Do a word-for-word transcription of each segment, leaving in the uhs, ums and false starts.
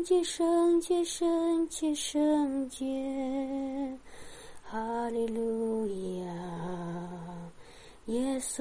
洁，圣洁，圣洁，圣洁，哈利路亚，耶稣，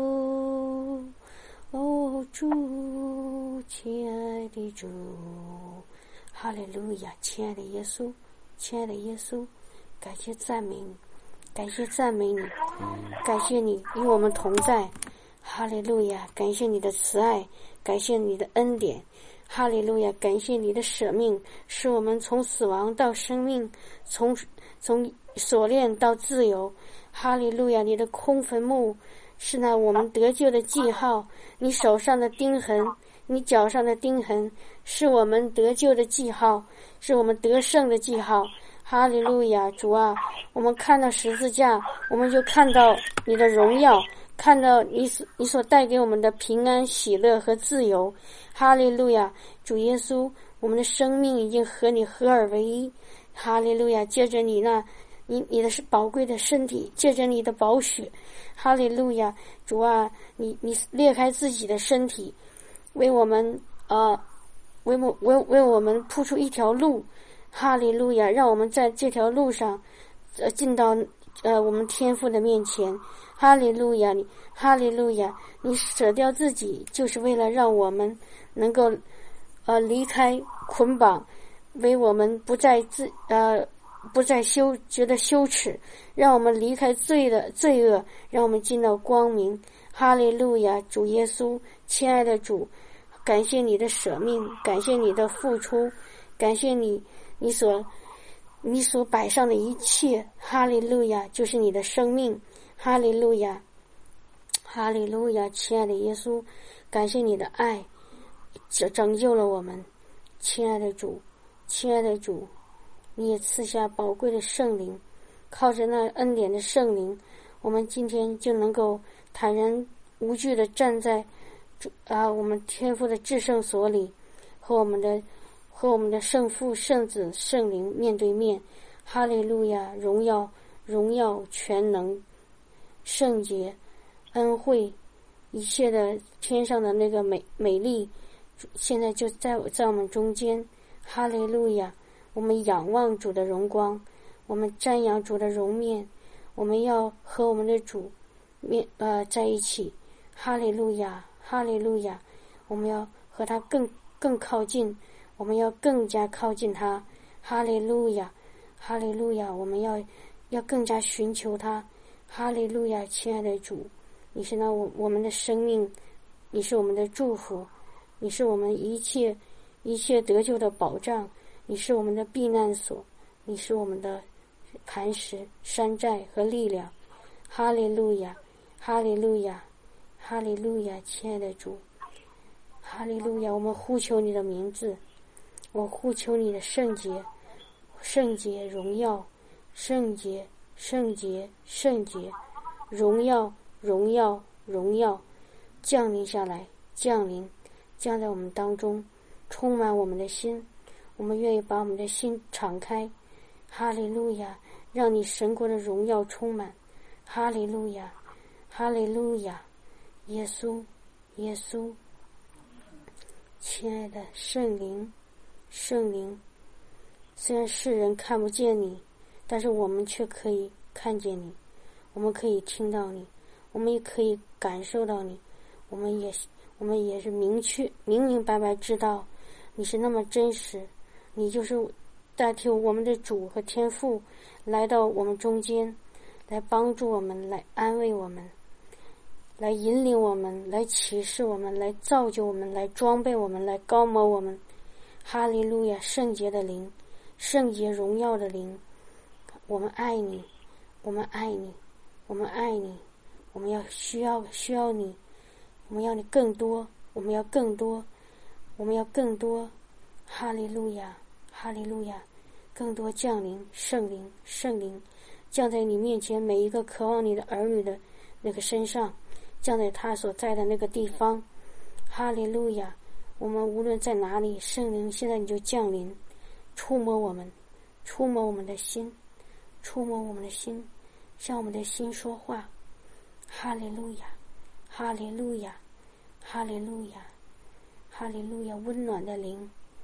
哦主，亲爱的主，哈利路亚，亲爱的耶稣，亲爱的耶稣，感谢赞美你，感谢赞美你，感谢你与我们同在，哈利路亚，感谢你的慈爱，感谢你的恩典，哈利路亚，感谢你的舍命，使我们从死亡到生命，从从锁链到自由，哈利路亚，你的空坟墓是那我们得救的记号，你手上的钉痕，你脚上的钉痕是我们得救的记号，是我们得胜的记号，哈利路亚，主啊，我们看到十字架，我们就看到你的荣耀，看到你所你所带给我们的平安、喜乐和自由，哈利路亚，主耶稣，我们的生命已经和你合而为一，哈利路亚，借着你那你你的是宝贵的身体，借着你的宝血，哈利路亚，主啊，你你裂开自己的身体，为我们呃为我为为我们铺出一条路，哈利路亚，让我们在这条路上呃进到呃我们天父的面前，哈利路亚，你哈利路亚，你舍掉自己就是为了让我们能够呃离开捆绑，为我们不再自呃不再羞觉得羞耻，让我们离开罪的罪恶，让我们进到光明，哈利路亚，主耶稣，亲爱的主，感谢你的舍命，感谢你的付出，感谢你你所你所摆上的一切，哈利路亚，就是你的生命，哈利路亚，哈利路亚，亲爱的耶稣，感谢你的爱拯救了我们，亲爱的主，亲爱的主，你也赐下宝贵的圣灵，靠着那恩典的圣灵，我们今天就能够坦然无惧地站在啊我们天父的至圣所里，和我们的和我们的圣父、圣子、圣灵面对面，哈利路亚，荣耀荣耀全能圣洁恩惠一切的天上的那个美美丽，现在就在在我们中间，哈利路亚，我们仰望主的荣光，我们瞻仰主的容面，我们要和我们的主面呃在一起，哈利路亚，哈利路亚，我们要和他更更靠近，我们要更加靠近他，哈利路亚，哈利路亚，我们要要更加寻求他，哈利路亚，亲爱的主，你是那我我们的生命，你是我们的祝福，你是我们一切一切得救的保障，你是我们的避难所，你是我们的磐石、山寨和力量，哈利路亚，哈利路亚，哈利路亚，亲爱的主，哈利路亚，我们呼求你的名字，我呼求你的圣洁，圣洁荣耀，圣洁圣洁圣洁，荣耀荣耀荣耀降临下来，降临降在我们当中，充满我们的心，我们愿意把我们的心敞开，哈利路亚，让你神国的荣耀充满，哈利路亚，哈利路亚，耶稣耶稣，亲爱的圣灵圣灵，虽然世人看不见你，但是我们却可以看见你，我们可以听到你，我们也可以感受到你，我们也我们也是明确明明白白知道你是那么真实，你就是代替我们的主和天父来到我们中间，来帮助我们，来安慰我们，来引领我们，来启示我们，来造就我们，来装备我们，来高摩我们，哈利路亚，圣洁的灵，圣洁荣耀的灵，我们爱你，我们爱你，我们爱你，我们要需要需要你，我们要你更多，我们要更多，我们要更多，哈利路亚，哈利路亚，更多降临，圣灵圣灵降在你面前每一个渴望你的儿女的那个身上，降在他所在的那个地方，哈利路亚，我们无论在哪里，圣灵现在你就降临，触摸我们，触摸我们的心，触摸我们的心，向我们的心说话，哈利路亚，哈利路亚，哈利路亚，哈利路亚，温暖的灵，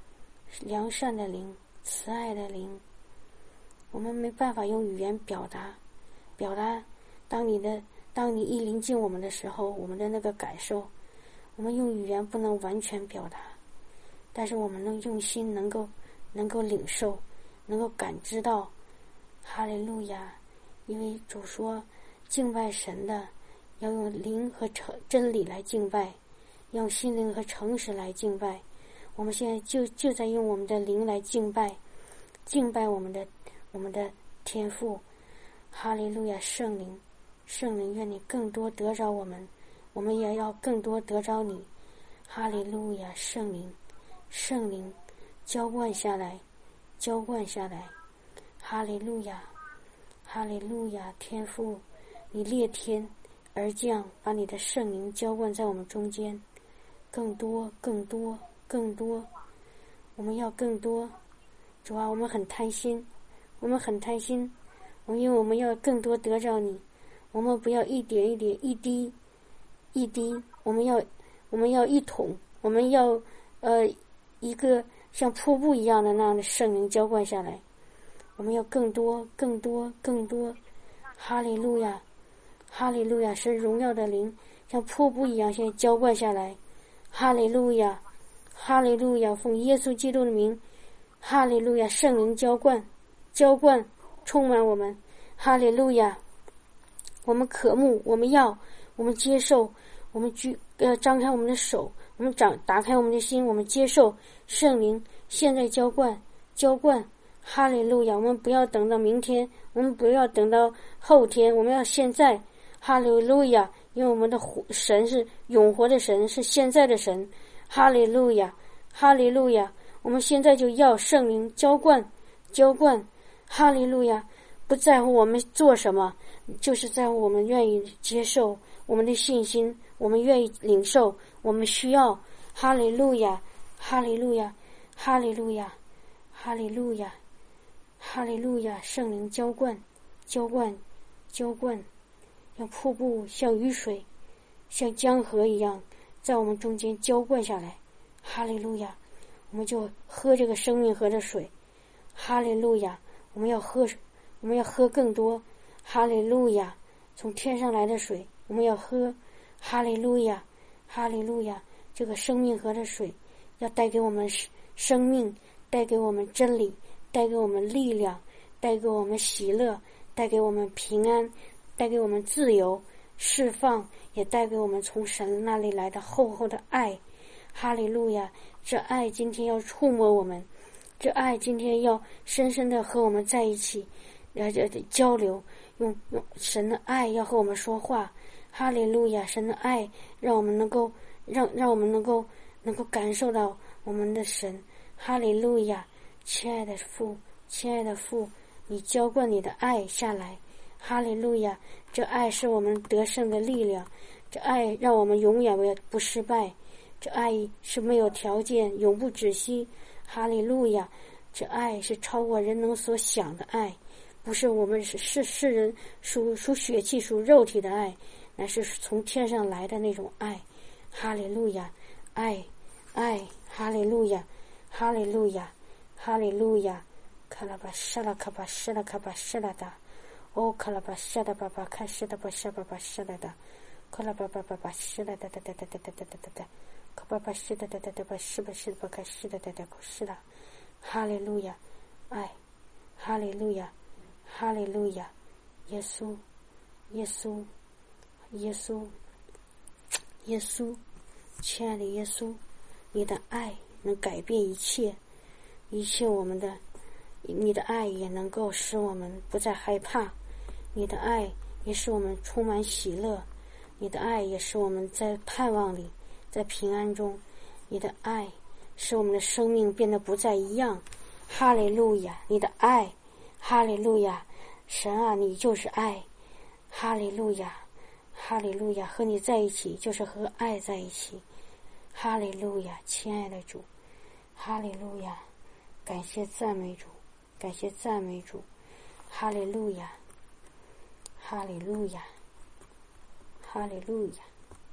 良善的灵，慈爱的灵。我们没办法用语言表达，表达当你的当你一临近我们的时候，我们的那个感受，我们用语言不能完全表达，但是我们能用心，能够能够领受，能够感知到。哈利路亚！因为主说，敬拜神的要用灵和诚真理来敬拜，用心灵和诚实来敬拜。我们现在就就在用我们的灵来敬拜，敬拜我们的我们的天父。哈利路亚！圣灵，圣灵，愿你更多得着我们，我们也要更多得着你。哈利路亚！圣灵，圣灵，浇灌下来，浇灌下来。哈利路亚，哈利路亚！天父，你裂天而降，把你的圣灵浇灌在我们中间，更多，更多，更多，我们要更多。主啊，我们很贪心，我们很贪心，我们因为我们要更多得着你，我们不要一点一点，一滴一滴，我们要我们要一桶，我们要呃一个像瀑布一样的那样的圣灵浇灌下来。我们要更多，更多，更多。哈利路亚，哈利路亚！神荣耀的灵像瀑布一样，现在浇灌下来。哈利路亚，哈利路亚！奉耶稣基督的名，哈利路亚！圣灵浇灌，浇灌，充满我们。哈利路亚！我们渴慕，我们要，我们接受，我们举呃张开我们的手，我们长打开我们的心，我们接受圣灵现在浇灌，浇灌。哈利路亚！我们不要等到明天，我们不要等到后天，我们要现在。哈利路亚！因为我们的神是永活的神，是现在的神。哈利路亚，哈利路亚！我们现在就要圣灵浇灌，浇灌。哈利路亚！不在乎我们做什么，就是在乎我们愿意接受，我们的信心，我们愿意领受，我们需要。哈利路亚，哈利路亚，哈利路亚，哈利路亚。哈利路亚！圣灵浇灌，浇灌，浇灌，像瀑布，像雨水，像江河一样，在我们中间浇灌下来。哈利路亚！我们就喝这个生命河的水。哈利路亚！我们要喝，我们要喝更多。哈利路亚！从天上来的水，我们要喝。哈利路亚！哈利路亚！这个生命河的水要带给我们生命，带给我们真理，带给我们力量，带给我们喜乐，带给我们平安，带给我们自由释放，也带给我们从神那里来的厚厚的爱。哈利路亚！这爱今天要触摸我们，这爱今天要深深的和我们在一起，呃交流，用用神的爱要和我们说话。哈利路亚！神的爱让我们能够让让我们能够能够感受到我们的神。哈利路亚！亲爱的父，亲爱的父，你浇灌你的爱下来。哈利路亚！这爱是我们得胜的力量，这爱让我们永远不失败，这爱是没有条件，永不止息。哈利路亚！这爱是超过人能所想的爱，不是我们是是世人属属血气属肉体的爱，乃是从天上来的那种爱。哈利路亚！爱爱，哈利路亚，哈利路亚，哈利路亚！卡拉巴沙拉卡巴沙拉卡巴沙拉达，哦卡拉巴沙达巴巴卡沙达巴沙巴巴沙拉达，卡拉巴巴巴巴沙拉达达达达达达达达达，卡巴巴沙达达达达巴沙巴沙巴卡沙达达达卡沙拉。哈利路亚！爱，哈利路亚，哈利路亚！耶稣，耶稣，耶稣，耶稣，亲爱的耶稣，你的爱能改变一切，一切我们的，你的爱也能够使我们不再害怕，你的爱也使我们充满喜乐，你的爱也使我们在盼望里，在平安中，你的爱使我们的生命变得不再一样。哈利路亚！你的爱，哈利路亚！神啊，你就是爱。哈利路亚，哈利路亚！和你在一起就是和爱在一起。哈利路亚，亲爱的主，哈利路亚！感谢赞美主，感谢赞美主。哈利路亚，哈利路亚，哈利路亚，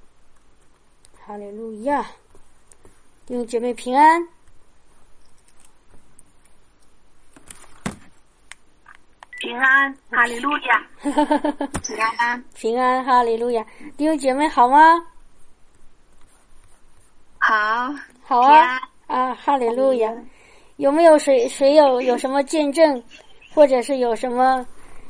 哈利路亚！弟兄姐妹平安。 平安，哈利路亚，平安， 平安，哈利路亚。弟兄姐妹好吗？ 好， 好啊，啊，哈利路亚。有没有谁谁有有什么见证，或者是有什么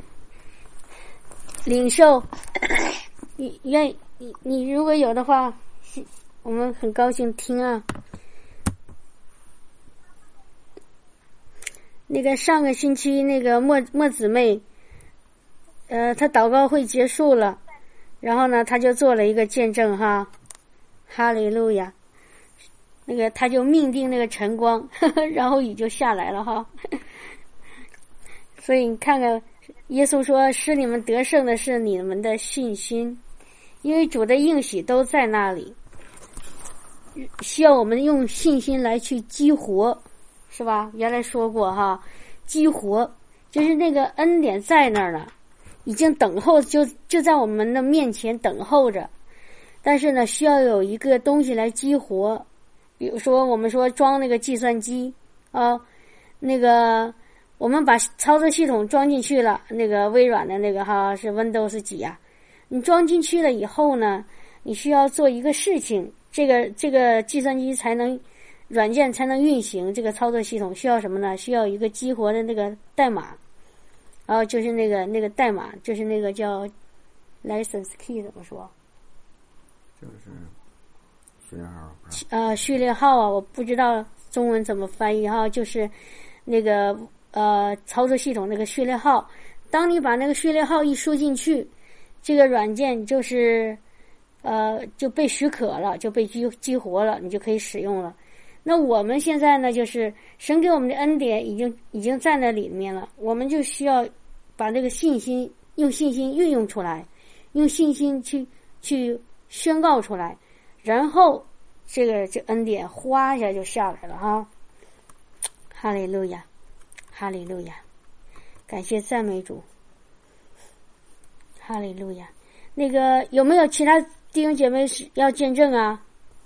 领受？你愿你你如果有的话，我们很高兴听啊。那个上个星期那个莫莫姊妹，呃，她祷告会结束了，然后呢，她就做了一个见证哈，哈利路亚。那个她就命定那个晨光，呵呵，然后雨就下来了哈。所以你看看，耶稣说使你们得胜的是你们的信心，因为主的应许都在那里，需要我们用信心来去激活。是吧？原来说过哈，激活就是那个恩典在那儿呢，已经等候，就就在我们的面前等候着。但是呢，需要有一个东西来激活，比如说我们说装那个计算机啊，那个我们把操作系统装进去了，那个微软的那个哈是 Windows 几啊？你装进去了以后呢，你需要做一个事情，这个这个计算机才能。软件才能运行，这个操作系统需要什么呢？需要一个激活的那个代码，然后就是那个那个代码，就是那个叫 license key 怎么说？ 就是序列号。 呃，序列号啊，我不知道中文怎么翻译哈，就是那个呃操作系统那个序列号。当你把那个序列号一输进去，这个软件就是呃就被许可了，就被激激活了，你就可以使用了。那我们现在呢，就是神给我们的恩典已经已经在那里面了，我们就需要把这个信心用信心运用出来，用信心去去宣告出来，然后这个这恩典哗一下就下来了哈。哈利路亚，哈利路亚，感谢赞美主，哈利路亚。那个有没有其他弟兄姐妹要见证啊？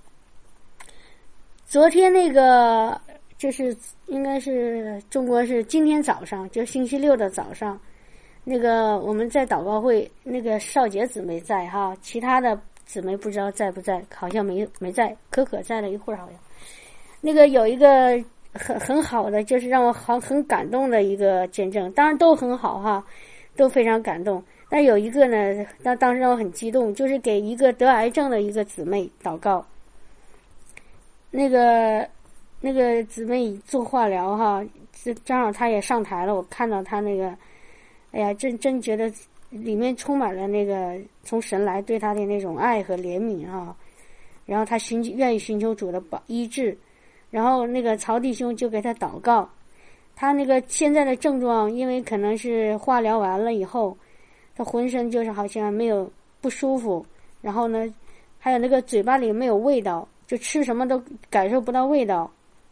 昨天那个就是应该是中国是今天早上，就星期六的早上，那个我们在祷告会，那个少杰姊妹在哈，其他的姊妹不知道在不在，好像没没在，可可在了一会儿好像。那个有一个很很好的，就是让我好很感动的一个见证，当然都很好哈，都非常感动。但有一个呢，当当时让我很激动，就是给一个得癌症的一个姊妹祷告。那个那个姊妹做化疗哈，正好她也上台了，我看到她那个，哎呀，真真觉得里面充满了那个从神来对她的那种爱和怜悯啊。然后她寻愿意寻求主的保医治，然后那个曹弟兄就给她祷告。她那个现在的症状，因为可能是化疗完了以后，她浑身就是好像没有不舒服，然后呢，还有那个嘴巴里没有味道。就吃什么都感受不到味道，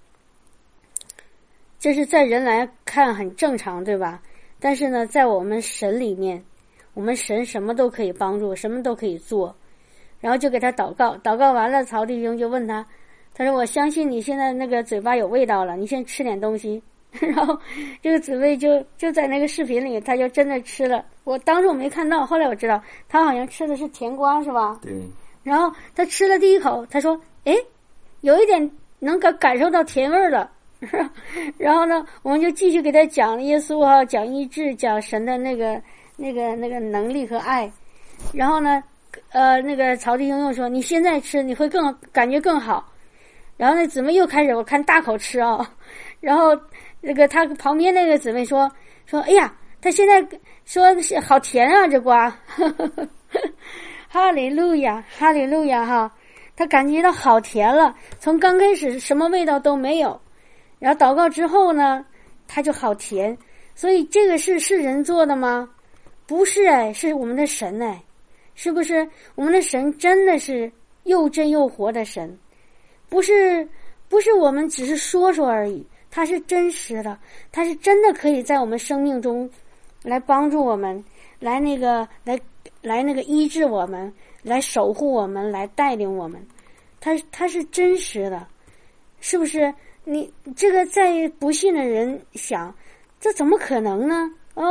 这是在人来看很正常，对吧？但是呢，在我们神里面，我们神什么都可以帮助，什么都可以做。然后就给他祷告，祷告完了，曹弟兄就问他，他说：“我相信你现在那个嘴巴有味道了，你先吃点东西。”然后这个姊妹就就在那个视频里，他就真的吃了。我当时我没看到，后来我知道他好像吃的是甜瓜，是吧？ 对。 然后他吃了第一口，他说：“哎，有一点能感感受到甜味了。”然后呢，我们就继续给他讲耶稣啊，讲医治，讲神的那个那个那个能力和爱。然后呢，呃，那个曹弟兄又说：“你现在吃，你会更感觉更好。”然后那姊妹又开始我看大口吃啊、哦，然后那个他旁边那个姊妹说说：“哎呀，他现在说是好甜啊，这瓜。”哈利路亚，哈利路亚哈！他感觉到好甜了，从刚开始什么味道都没有，然后祷告之后呢，他就好甜。所以这个是是人做的吗？不是哎，是我们的神哎，是不是？我们的神真的是又真又活的神，不是不是我们只是说说而已，他是真实的，他是真的可以在我们生命中来帮助我们，来那个来。来那个医治我们，来守护我们，来带领我们，他他是真实的，是不是？你这个在不信的人想，这怎么可能呢？哦，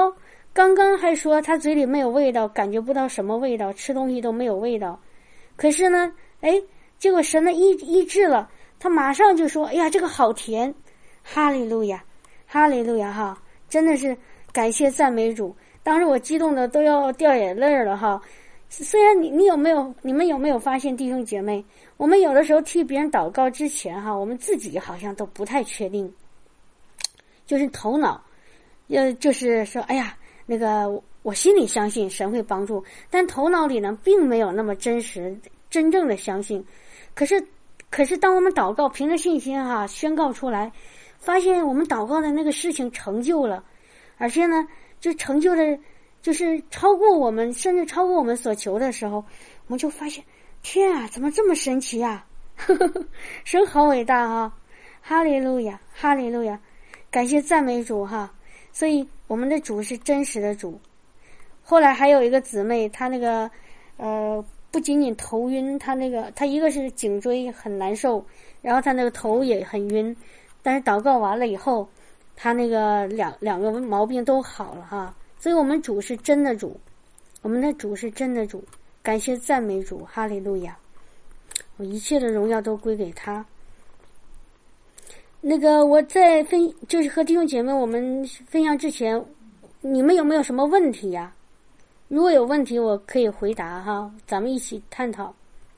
刚刚还说他嘴里没有味道，感觉不到什么味道，吃东西都没有味道。可是呢，哎，结果神的医医治了，他马上就说：“哎呀，这个好甜！”哈利路亚，哈利路亚哈！真的是感谢赞美主。当时我激动的都要掉眼泪了哈。虽然你你有没有你们有没有发现，弟兄姐妹，我们有的时候替别人祷告之前哈，我们自己好像都不太确定，就是头脑，呃，就是说，哎呀，那个我心里相信神会帮助，但头脑里呢，并没有那么真实、真正的相信。可是，可是当我们祷告，凭着信心哈，宣告出来，发现我们祷告的那个事情成就了，而且呢，就成就的。就是超过我们，甚至超过我们所求的时候，我们就发现，天啊，怎么这么神奇啊？神好伟大啊！哈利路亚，哈利路亚，感谢赞美主哈！所以我们的主是真实的主。后来还有一个姊妹，她那个呃，不仅仅头晕，她那个她一个是颈椎很难受，然后她那个头也很晕，但是祷告完了以后，她那个两两个毛病都好了哈。所以我们主是真的主，我们的主是真的主，感谢赞美主，哈利路亚！我一切的荣耀都归给他。那个我在分就是和弟兄姐妹我们分享之前，你们有没有什么问题呀？如果有问题，我可以回答哈，咱们一起探讨。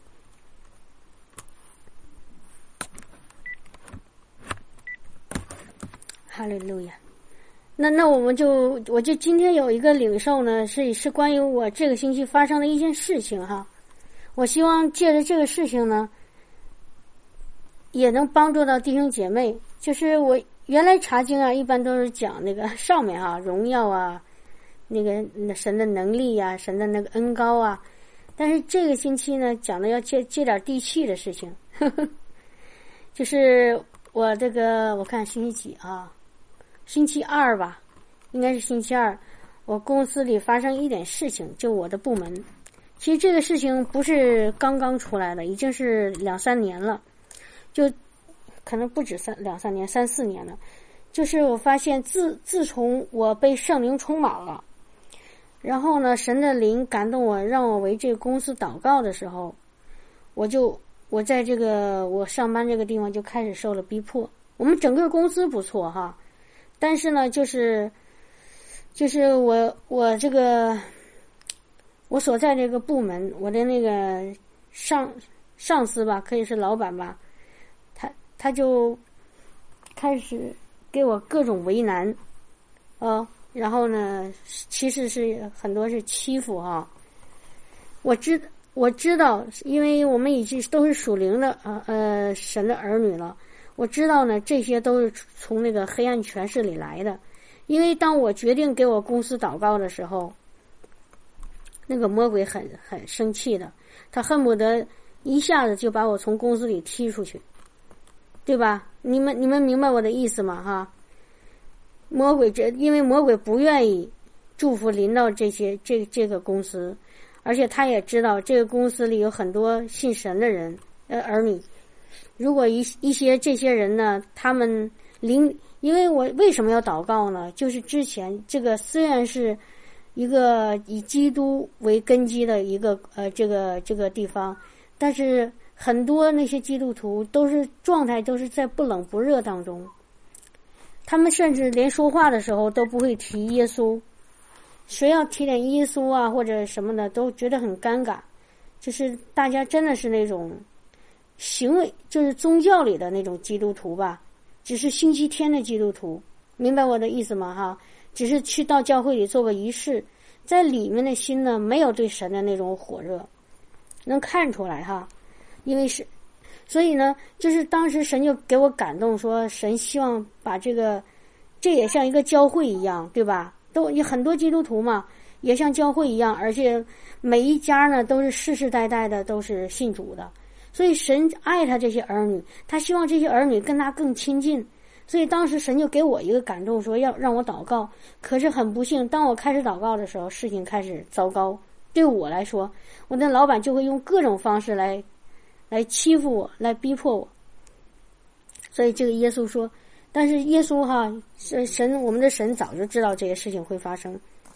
哈利路亚！那那我们就我就今天有一个领受呢，是是关于我这个星期发生的一件事情哈。我希望借着这个事情呢，也能帮助到弟兄姐妹。就是我原来查经啊，一般都是讲那个上面啊荣耀啊，那个神的能力啊，神的那个恩膏啊。但是这个星期呢，讲的要借借点地气的事情，呵呵，就是我这个我看星期几啊？星期二吧，应该是星期二，我公司里发生一点事情，就我的部门。其实这个事情不是刚刚出来的，已经是两三年了，就可能不止三两三年，三四年了。就是我发现自自从我被圣灵充满了，然后呢，神的灵感动我，让我为这个公司祷告的时候，我就我在这个我上班这个地方就开始受了逼迫。我们整个公司不错哈。但是呢，就是就是我我这个我所在这个部门，我的那个上上司吧，可以是老板吧，他他就开始给我各种为难，呃，然后呢，其实是很多是欺负哈。我知我知道，因为我们已经都是属灵的呃呃神的儿女了。我知道呢，这些都是从那个黑暗权势里来的。因为当我决定给我公司祷告的时候，那个魔鬼很很生气的，他恨不得一下子就把我从公司里踢出去，对吧？你们你们明白我的意思吗？哈，魔鬼这因为魔鬼不愿意祝福临到这些这这个公司，而且他也知道这个公司里有很多信神的人呃儿女。如果一一些这些人呢，他们灵，因为我为什么要祷告呢？就是之前这个虽然是一个以基督为根基的一个呃这个这个地方，但是很多那些基督徒都是状态都是在不冷不热当中，他们甚至连说话的时候都不会提耶稣，谁要提点耶稣啊或者什么的都觉得很尴尬，就是大家真的是那种行为就是宗教里的那种基督徒吧，只是星期天的基督徒，明白我的意思吗？哈，只是去到教会里做个仪式，在里面的心呢，没有对神的那种火热，能看出来哈。因为是，所以呢，就是当时神就给我感动，说神希望把这个，这也像一个教会一样，对吧？都有很多基督徒嘛，也像教会一样，而且每一家呢都是世世代代的都是信主的。所以神爱他这些儿女，他希望这些儿女跟他更亲近，所以当时神就给我一个感动，说要让我祷告。可是很不幸，当我开始祷告的时候，事情开始糟糕。对我来说，我的老板就会用各种方式来来欺负我，来逼迫我。所以这个耶稣说，但是耶稣哈，神我们的神早就知道这些事情会发生，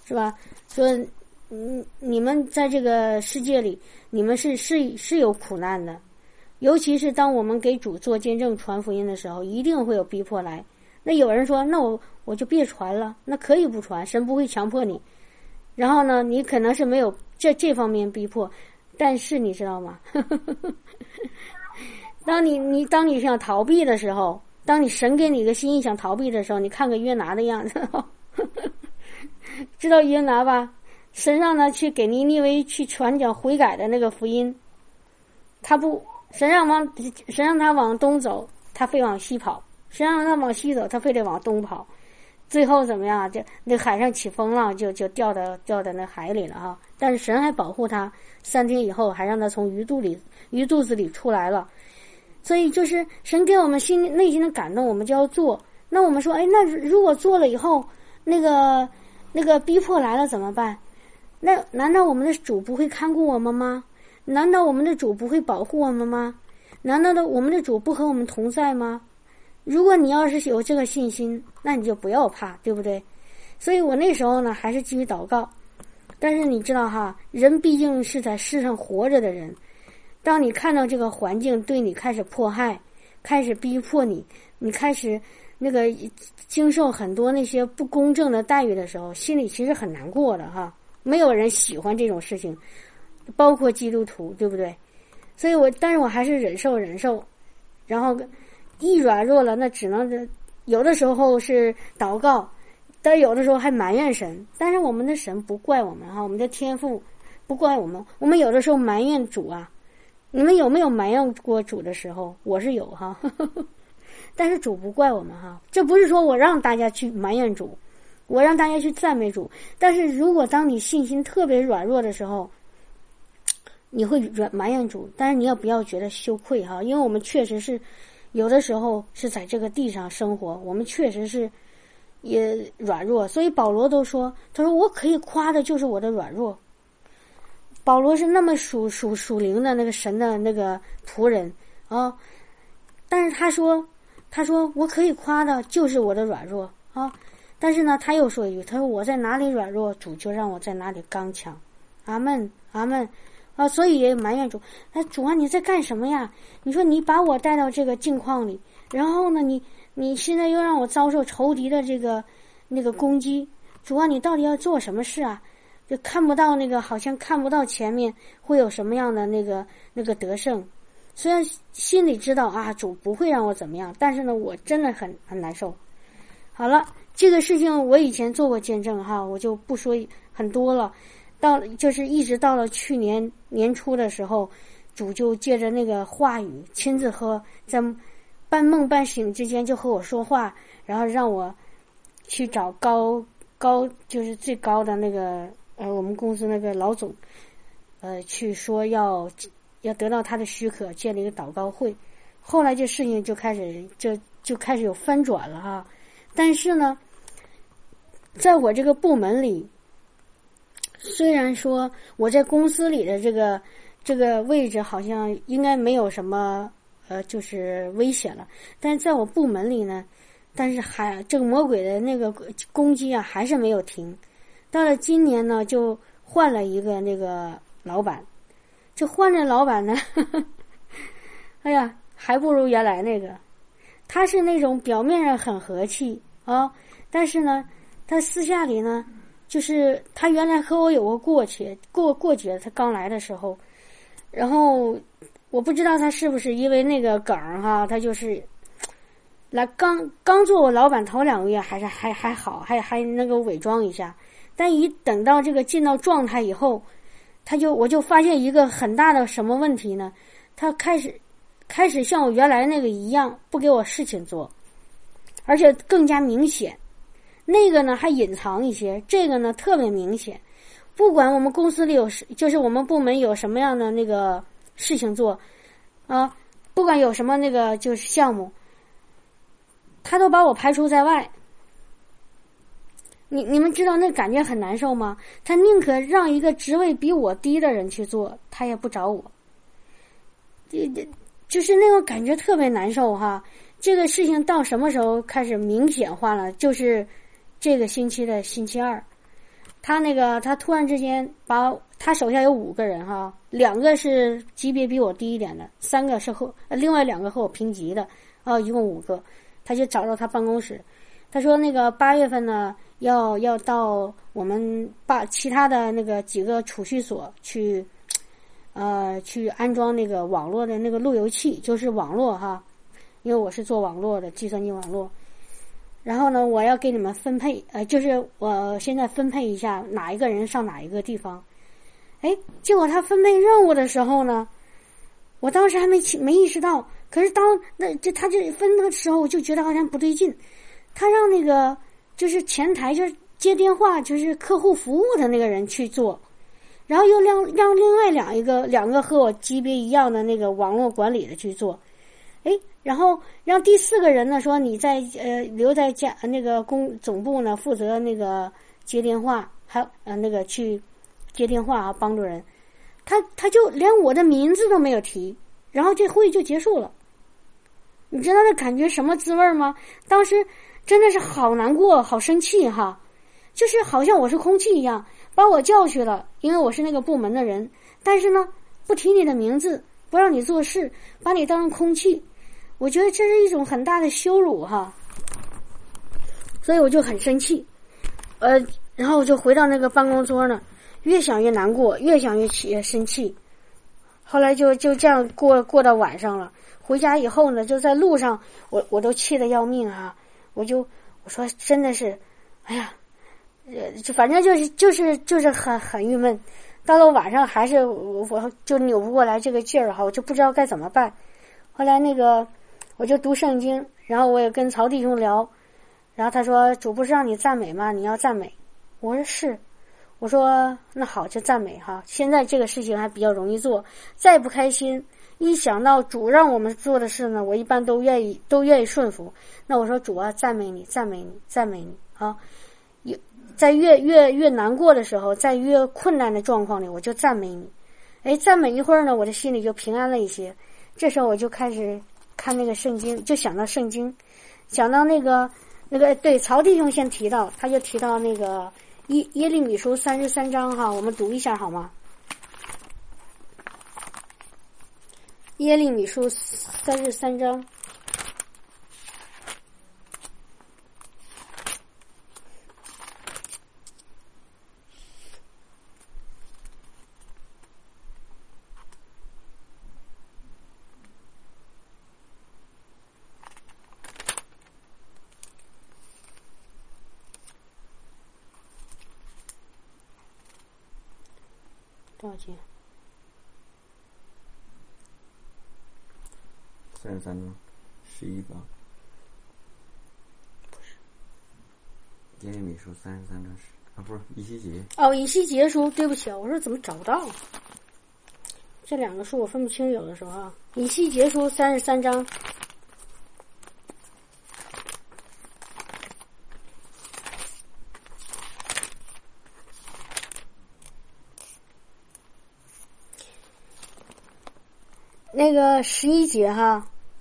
是吧？说，嗯，你们在这个世界里，你们是是是有苦难的，尤其是当我们给主做见证、传福音的时候，一定会有逼迫来。那有人说，那我我就别传了，那可以不传，神不会强迫你。然后呢，你可能是没有这这方面逼迫，但是你知道吗？当你你当你想逃避的时候，当你神给你一个心意想逃避的时候，你看个约拿的样子，知道约拿吧？神让他去给尼尼微去传讲悔改的那个福音，他不，神让往神让他往东走，他非往西跑；神让他往西走，他非得往东跑。最后怎么样？就那海上起风浪，就就掉到掉到那海里了啊！但是神还保护他，三天以后还让他从鱼肚里鱼肚子里出来了。所以就是神给我们心内心的感动，我们就要做。那我们说，哎，那如果做了以后，那个那个逼迫来了怎么办？那难道我们的主不会看顾我们吗？难道我们的主不会保护我们吗？难道的我们的主不和我们同在吗？如果你要是有这个信心，那你就不要怕，对不对？所以我那时候呢，还是继续祷告。但是你知道哈，人毕竟是在世上活着的人，当你看到这个环境对你开始迫害，开始逼迫你，你开始那个经受很多那些不公正的待遇的时候，心里其实很难过的哈。没有人喜欢这种事情，包括基督徒，对不对？所以我，但是我还是忍受忍受，然后一软弱了，那只能有的时候是祷告，但有的时候还埋怨神。但是我们的神不怪我们哈，我们的天父不怪我们。我们有的时候埋怨主啊，你们有没有埋怨过主的时候？我是有哈，但是主不怪我们哈。这不是说我让大家去埋怨主，我让大家去赞美主。但是如果当你信心特别软弱的时候，你会软埋怨主，但是你要不要觉得羞愧哈？因为我们确实是有的时候是在这个地上生活，我们确实是也软弱。所以保罗都说，他说我可以夸的就是我的软弱。保罗是那么属属属灵的那个神的那个仆人啊，但是他说他说我可以夸的就是我的软弱啊。但是呢，他又说一句，他说我在哪里软弱，主就让我在哪里刚强。阿们阿们啊！所以也埋怨主，哎，主啊，你在干什么呀？你说你把我带到这个境况里，然后呢，你你现在又让我遭受仇敌的这个那个攻击，主啊，你到底要做什么事啊？就看不到那个，好像看不到前面会有什么样的那个那个得胜。虽然心里知道啊，主不会让我怎么样，但是呢，我真的很很难受。好了，这个事情我以前做过见证哈，我就不说很多了。到就是一直到了去年年初的时候，主就借着那个话语亲自和在半梦半醒之间就和我说话，然后让我去找高高就是最高的那个呃我们公司那个老总，呃去说要要得到他的许可建立一个祷告会。后来这事情就开始就就开始有翻转了哈。但是呢，在我这个部门里，虽然说我在公司里的这个这个位置好像应该没有什么呃就是危险了，但是在我部门里呢，但是还这个魔鬼的那个攻击啊还是没有停。到了今年呢，就换了一个那个老板，就换了老板呢呵呵哎呀还不如原来那个。他是那种表面上很和气啊，但是呢他私下里呢，就是他原来和我有过过节过过节，他刚来的时候，然后我不知道他是不是因为那个梗哈，他就是来刚刚做我老板头两个月还是还还好，还还那个伪装一下，但一等到这个进到状态以后，他就我就发现一个很大的什么问题呢？他开始开始像我原来那个一样，不给我事情做，而且更加明显。那个呢还隐藏一些，这个呢特别明显。不管我们公司里有，就是我们部门有什么样的那个事情做啊，不管有什么那个就是项目，他都把我排除在外。你你们知道那感觉很难受吗？他宁可让一个职位比我低的人去做，他也不找我。这这就是那种感觉特别难受哈。这个事情到什么时候开始明显化了？就是这个星期的星期二， 他那个他突然之间把他手下有五个人哈，两个是级别比我低一点的，三个是和另外两个和我平级的啊，一共五个。他就找到他办公室，他说那个八月份呢要要到我们把其他的那个几个储蓄所去，呃，去安装那个网络的那个路由器，就是网络哈，因为我是做网络的，计算机网络。然后呢，我要给你们分配，呃，就是我现在分配一下哪一个人上哪一个地方。哎，结果他分配任务的时候呢，我当时还没没意识到，可是当那这他这分的时候，我就觉得好像不对劲。他让那个就是前台就是接电话就是客户服务的那个人去做，然后又让让另外两一个两个和我级别一样的那个网络管理的去做。哎，然后让第四个人呢说你在呃留在家那个公总部呢负责那个接电话，还呃那个去接电话啊帮助人，他他就连我的名字都没有提，然后这会议就结束了。你知道那感觉什么滋味吗？当时真的是好难过好生气哈，就是好像我是空气一样，把我叫去了，因为我是那个部门的人，但是呢不提你的名字，不让你做事，把你当成空气，我觉得这是一种很大的羞辱哈，所以我就很生气，呃，然后我就回到那个办公桌呢，越想越难过，越想越气生气，后来就就这样过过到晚上了。回家以后呢，就在路上，我我都气得要命啊！我就我说真的是，哎呀，呃，就反正就是就是就是很很郁闷。到了晚上还是我我就扭不过来这个劲儿哈，我就不知道该怎么办。后来那个我就读圣经，然后我也跟曹弟兄聊，然后他说主不是让你赞美吗？你要赞美。我说是，我说那好就赞美哈。现在这个事情还比较容易做，再不开心，一想到主让我们做的事呢，我一般都愿意都愿意顺服。那我说主啊，赞美你，赞美你，赞美你啊！有在越越越难过的时候，在越困难的状况里，我就赞美你。哎，赞美一会儿呢，我的心里就平安了一些。这时候我就开始看那个圣经，就想到圣经，想到那个那个对曹弟兄先提到，他就提到那个耶耶利米书三十三章哈，我们读一下好吗？耶利米书三十三章，多少节？ 三十三章，十一章。 不是。 耶利米书三十三章十啊，不是以西结。 哦，以西结书，对不起啊，我说怎么找不到？这两个书我分不清，有的时候啊。以西结书三十三章。那个十一节哈，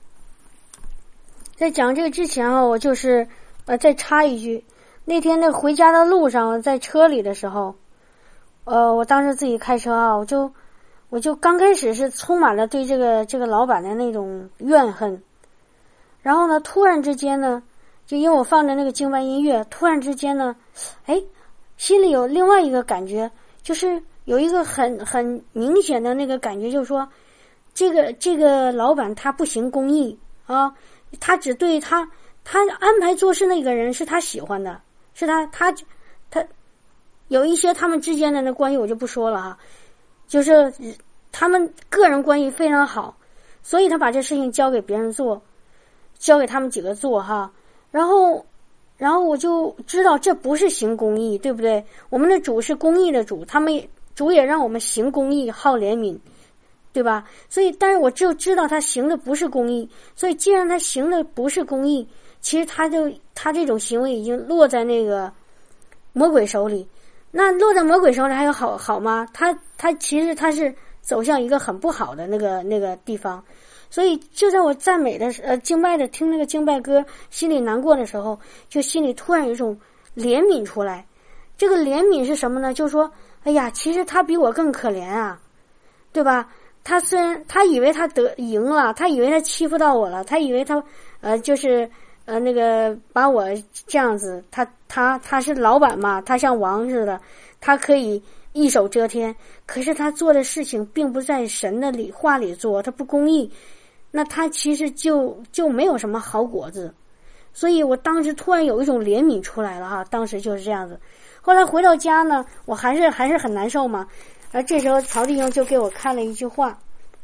在讲这个之前啊，我就是呃再插一句，那天那回家的路上，在车里的时候，呃，我当时自己开车啊，我就我就刚开始是充满了对这个这个老板的那种怨恨，然后呢，突然之间呢，就因为我放着那个敬拜音乐，突然之间呢，哎，心里有另外一个感觉，就是有一个很很明显的那个感觉，就是说。这个这个老板他不行公义啊，他只对他他安排做事那个人是他喜欢的，是他他他有一些他们之间的那关系我就不说了哈，就是他们个人关系非常好，所以他把这事情交给别人做，交给他们几个做哈，然后然后我就知道这不是行公义，对不对？我们的主是公义的主，他们主也让我们行公义，好怜悯。对吧？所以，但是我就知道他行的不是公义，所以既然他行的不是公义，其实他就他这种行为已经落在那个魔鬼手里。那落在魔鬼手里还有好好吗？他他其实他是走向一个很不好的那个那个地方。所以就在我赞美的呃敬拜的听那个敬拜歌，心里难过的时候，就心里突然有一种怜悯出来， 这个怜悯是什么呢？就是说，哎呀，其实他比我更可怜啊，对吧？他虽然他以为他得赢了，他以为他欺负到我了，他以为他呃就是呃那个把我这样子，他他他是老板嘛，他像王似的，他可以一手遮天。可是他做的事情并不在神的里话里做，他不公义，那他其实就就没有什么好果子。所以我当时突然有一种怜悯出来了哈，当时就是这样子。后来回到家呢，我还是还是很难受嘛。而这时候曹弟兄就给我看了一句话，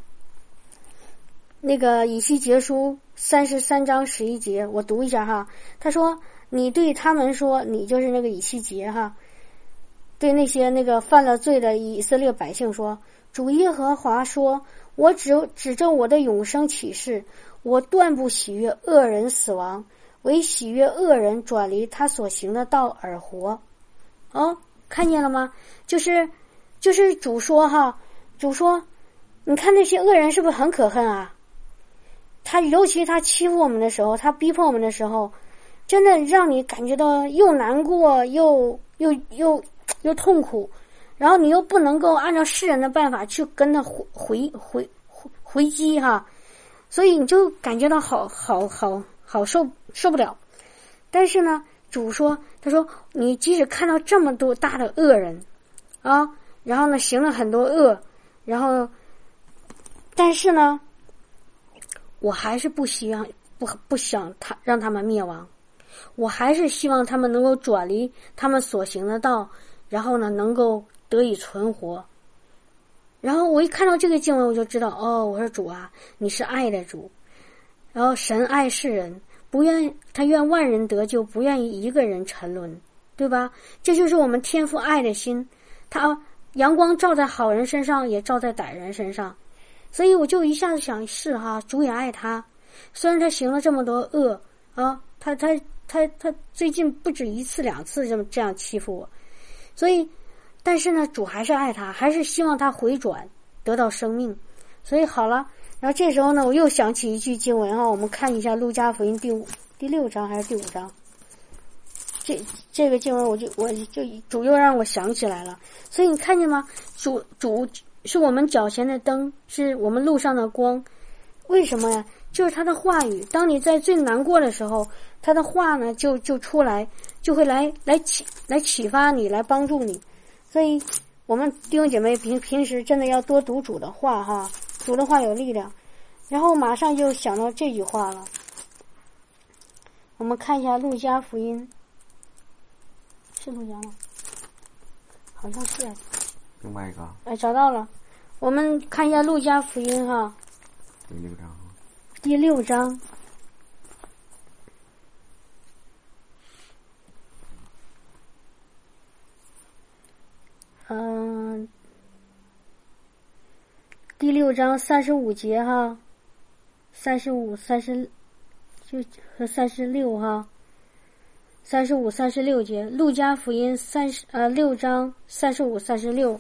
那个以西结书三十三章十一节，我读一下哈。他说：“你对他们说，你就是那个以西结哈，对那些那个犯了罪的以色列百姓说，主耶和华说，我只指着我的永生起誓，我断不喜悦恶人死亡，唯喜悦恶人转离他所行的道而活。”哦，看见了吗？就是就是主说哈，主说，你看那些恶人是不是很可恨啊？他尤其他欺负我们的时候，他逼迫我们的时候，真的让你感觉到又难过又又又又痛苦，然后你又不能够按照世人的办法去跟他回回回回回击哈，所以你就感觉到好好好好受受不了。但是呢，主说，他说你即使看到这么多大的恶人啊，然后呢行了很多恶，然后但是呢我还是不希望不不想他让他们灭亡，我还是希望他们能够转离他们所行的道，然后呢能够得以存活。然后我一看到这个经文，我就知道，哦，我说主啊，你是爱的主，然后神爱世人，不愿他愿万人得救，不愿意一个人沉沦，对吧？这就是我们天父爱的心，他阳光照在好人身上，也照在歹人身上。所以我就一下子想，是哈，主也爱他，虽然他行了这么多恶啊，他他他他最近不止一次两次这么这样欺负我，所以但是呢，主还是爱他，还是希望他回转得到生命。所以好了，然后这时候呢，我又想起一句经文哈，我们看一下路加福音第五第六章还是第五章，这这个经文我就我就主又让我想起来了。所以你看见吗？主主是我们脚前的灯，是我们路上的光。为什么呀？就是他的话语，当你在最难过的时候，他的话呢就就出来，就会来来启来启发你，来帮助你。所以我们弟兄姐妹平平时真的要多读主的话哈，主的话有力量。然后马上就想到这句话了，我们看一下路加福音，是路加吗？好像是。 另外一个， 哎，找到了。我们看一下路加福音哈， 第六章， 第六章，嗯、呃，第六章三十五节哈，三十五、三十就和三十六哈，三十五、三十六节，路加福音三十呃六章三十五、三十六。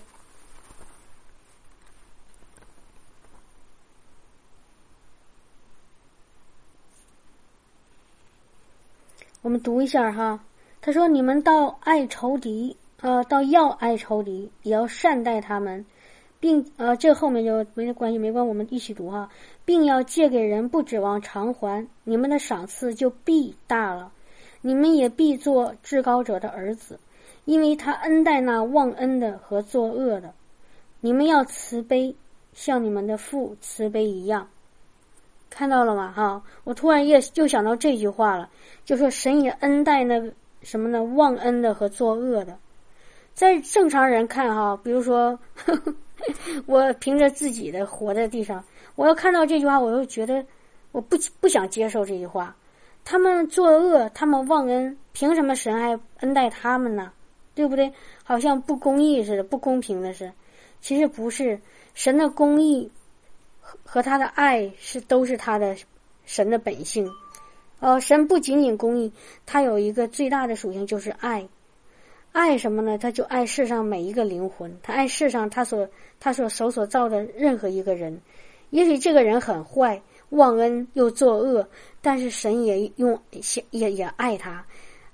我们读一下哈，他说：“你们到爱仇敌，呃，到要爱仇敌，也要善待他们，并呃，这后面就没关系，没关系，我们一起读哈，并要借给人，不指望偿还，你们的赏赐就必大了，你们也必做至高者的儿子，因为他恩待那忘恩的和作恶的。你们要慈悲，像你们的父慈悲一样。”看到了吗？哈，我突然也就想到这句话了，就说神也恩待那个什么呢？忘恩的和作恶的。在正常人看哈，比如说呵呵我凭着自己的活在地上，我要看到这句话，我就觉得我不不想接受这句话。他们作恶，他们忘恩，凭什么神还恩待他们呢？对不对？好像不公义似的，不公平的是。其实不是，神的公义和他的爱是都是他的神的本性。呃，神不仅仅公义，他有一个最大的属性就是爱。爱什么呢？他就爱世上每一个灵魂，他爱世上他所他所手所造的任何一个人。也许这个人很坏，忘恩又作恶，但是神也用也也爱他，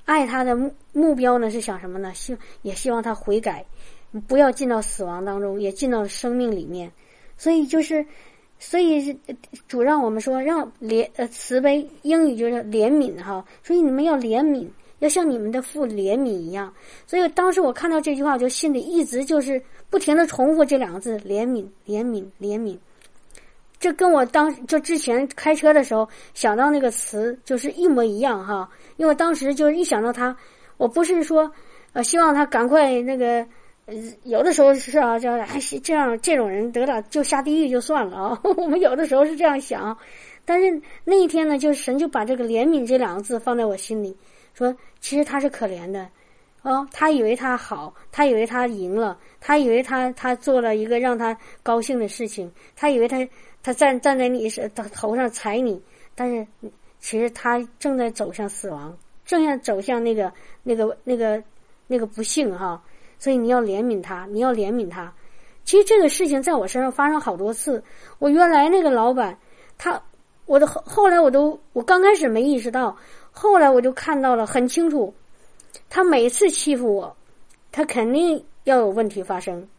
爱他的目目标呢是想什么呢？希也希望他悔改，不要进到死亡当中，也进到生命里面。所以就是，所以主让我们说，让怜呃慈悲，英语就是怜悯哈。所以你们要怜悯，要像你们的父怜悯一样。所以当时我看到这句话，我就心里一直就是不停的重复这两个字：怜悯，怜悯，怜悯。这跟我当就之前开车的时候想到那个词就是一模一样哈。因为当时就是一想到他，我不是说呃希望他赶快那个。呃，有的时候是啊，这还是这样，这种人得了就下地狱就算了啊。我们有的时候是这样想，但是那一天呢，就是神就把这个怜悯这两个字放在我心里，说其实他是可怜的，哦，他以为他好，他以为他赢了，他以为他他做了一个让他高兴的事情，他以为他他站站在你头上踩你，但是其实他正在走向死亡，正在走向那个那个那个那个不幸哈。所以你要怜悯他，你要怜悯他。其实这个事情在我身上发生好多次。我原来那个老板，他，我的后后来我都，我刚开始没意识到，后来我就看到了很清楚，他每次欺负我，他肯定要有问题发生。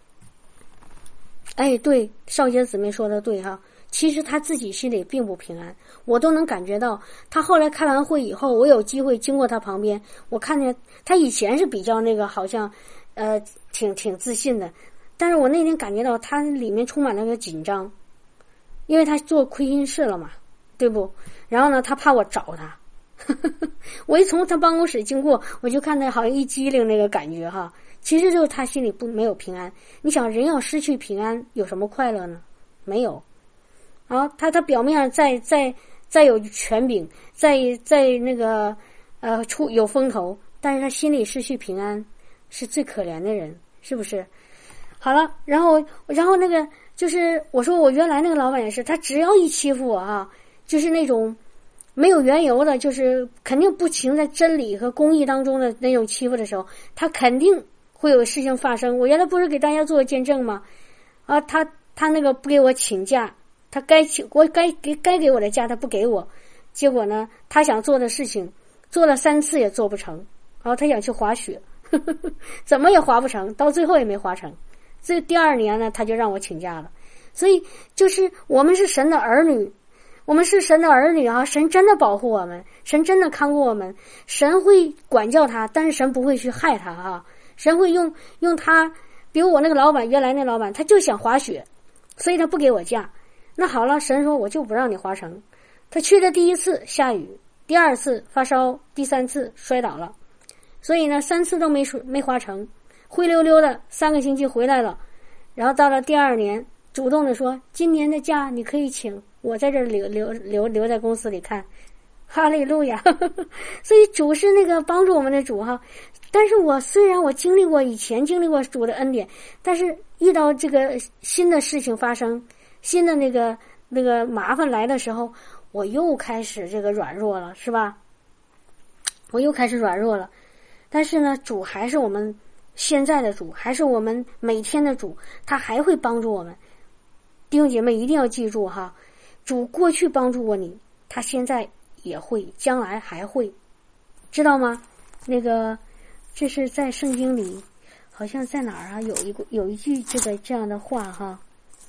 哎，对，少杰姊妹说的对哈。其实他自己心里并不平安，我都能感觉到。他后来开完会以后，我有机会经过他旁边，我看见他以前是比较那个，好像，呃，挺挺自信的，但是我那天感觉到他里面充满了个紧张，因为他做亏心事了嘛，对不？然后呢，他怕我找他，我一从他办公室经过，我就看他好像一激灵那个感觉哈，其实就是他心里不没有平安。你想，人要失去平安，有什么快乐呢？没有。啊，他他表面上再再再有权柄，再再那个呃出有风头，但是他心里失去平安，是最可怜的人，是不是？好了，然后然后那个就是我说我原来那个老板也是，他只要一欺负我啊，就是那种没有缘由的，就是肯定不行在真理和公义当中的那种欺负的时候，他肯定会有事情发生。我原来不是给大家做见证吗？啊，他他那个不给我请假。他该请我该给该给我的假他不给我，结果呢，他想做的事情做了三次也做不成。然后他想去滑雪，呵呵呵怎么也滑不成，到最后也没滑成。所以第二年呢，他就让我请假了。所以就是我们是神的儿女，我们是神的儿女啊！神真的保护我们，神真的看顾我们，神会管教他，但是神不会去害他啊！神会用用他，比如我那个老板，原来那老板他就想滑雪，所以他不给我假。那好了，神说我就不让你滑成。他去的第一次下雨，第二次发烧，第三次摔倒了，所以呢三次都没没滑成，灰溜溜的三个星期回来了。然后到了第二年，主动的说今年的假你可以请，我在这儿留留留留在公司里看。哈利路亚！所以主是那个帮助我们的主哈。但是我虽然我经历过以前经历过主的恩典，但是遇到这个新的事情发生，新的那个那个麻烦来的时候，我又开始这个软弱了，是吧？我又开始软弱了。但是呢，主还是我们现在的主，还是我们每天的主，他还会帮助我们。弟兄姐妹一定要记住哈，主过去帮助过你，他现在也会，将来还会，知道吗？那个这是在圣经里，好像在哪儿啊？有一个有一句这个这样的话哈。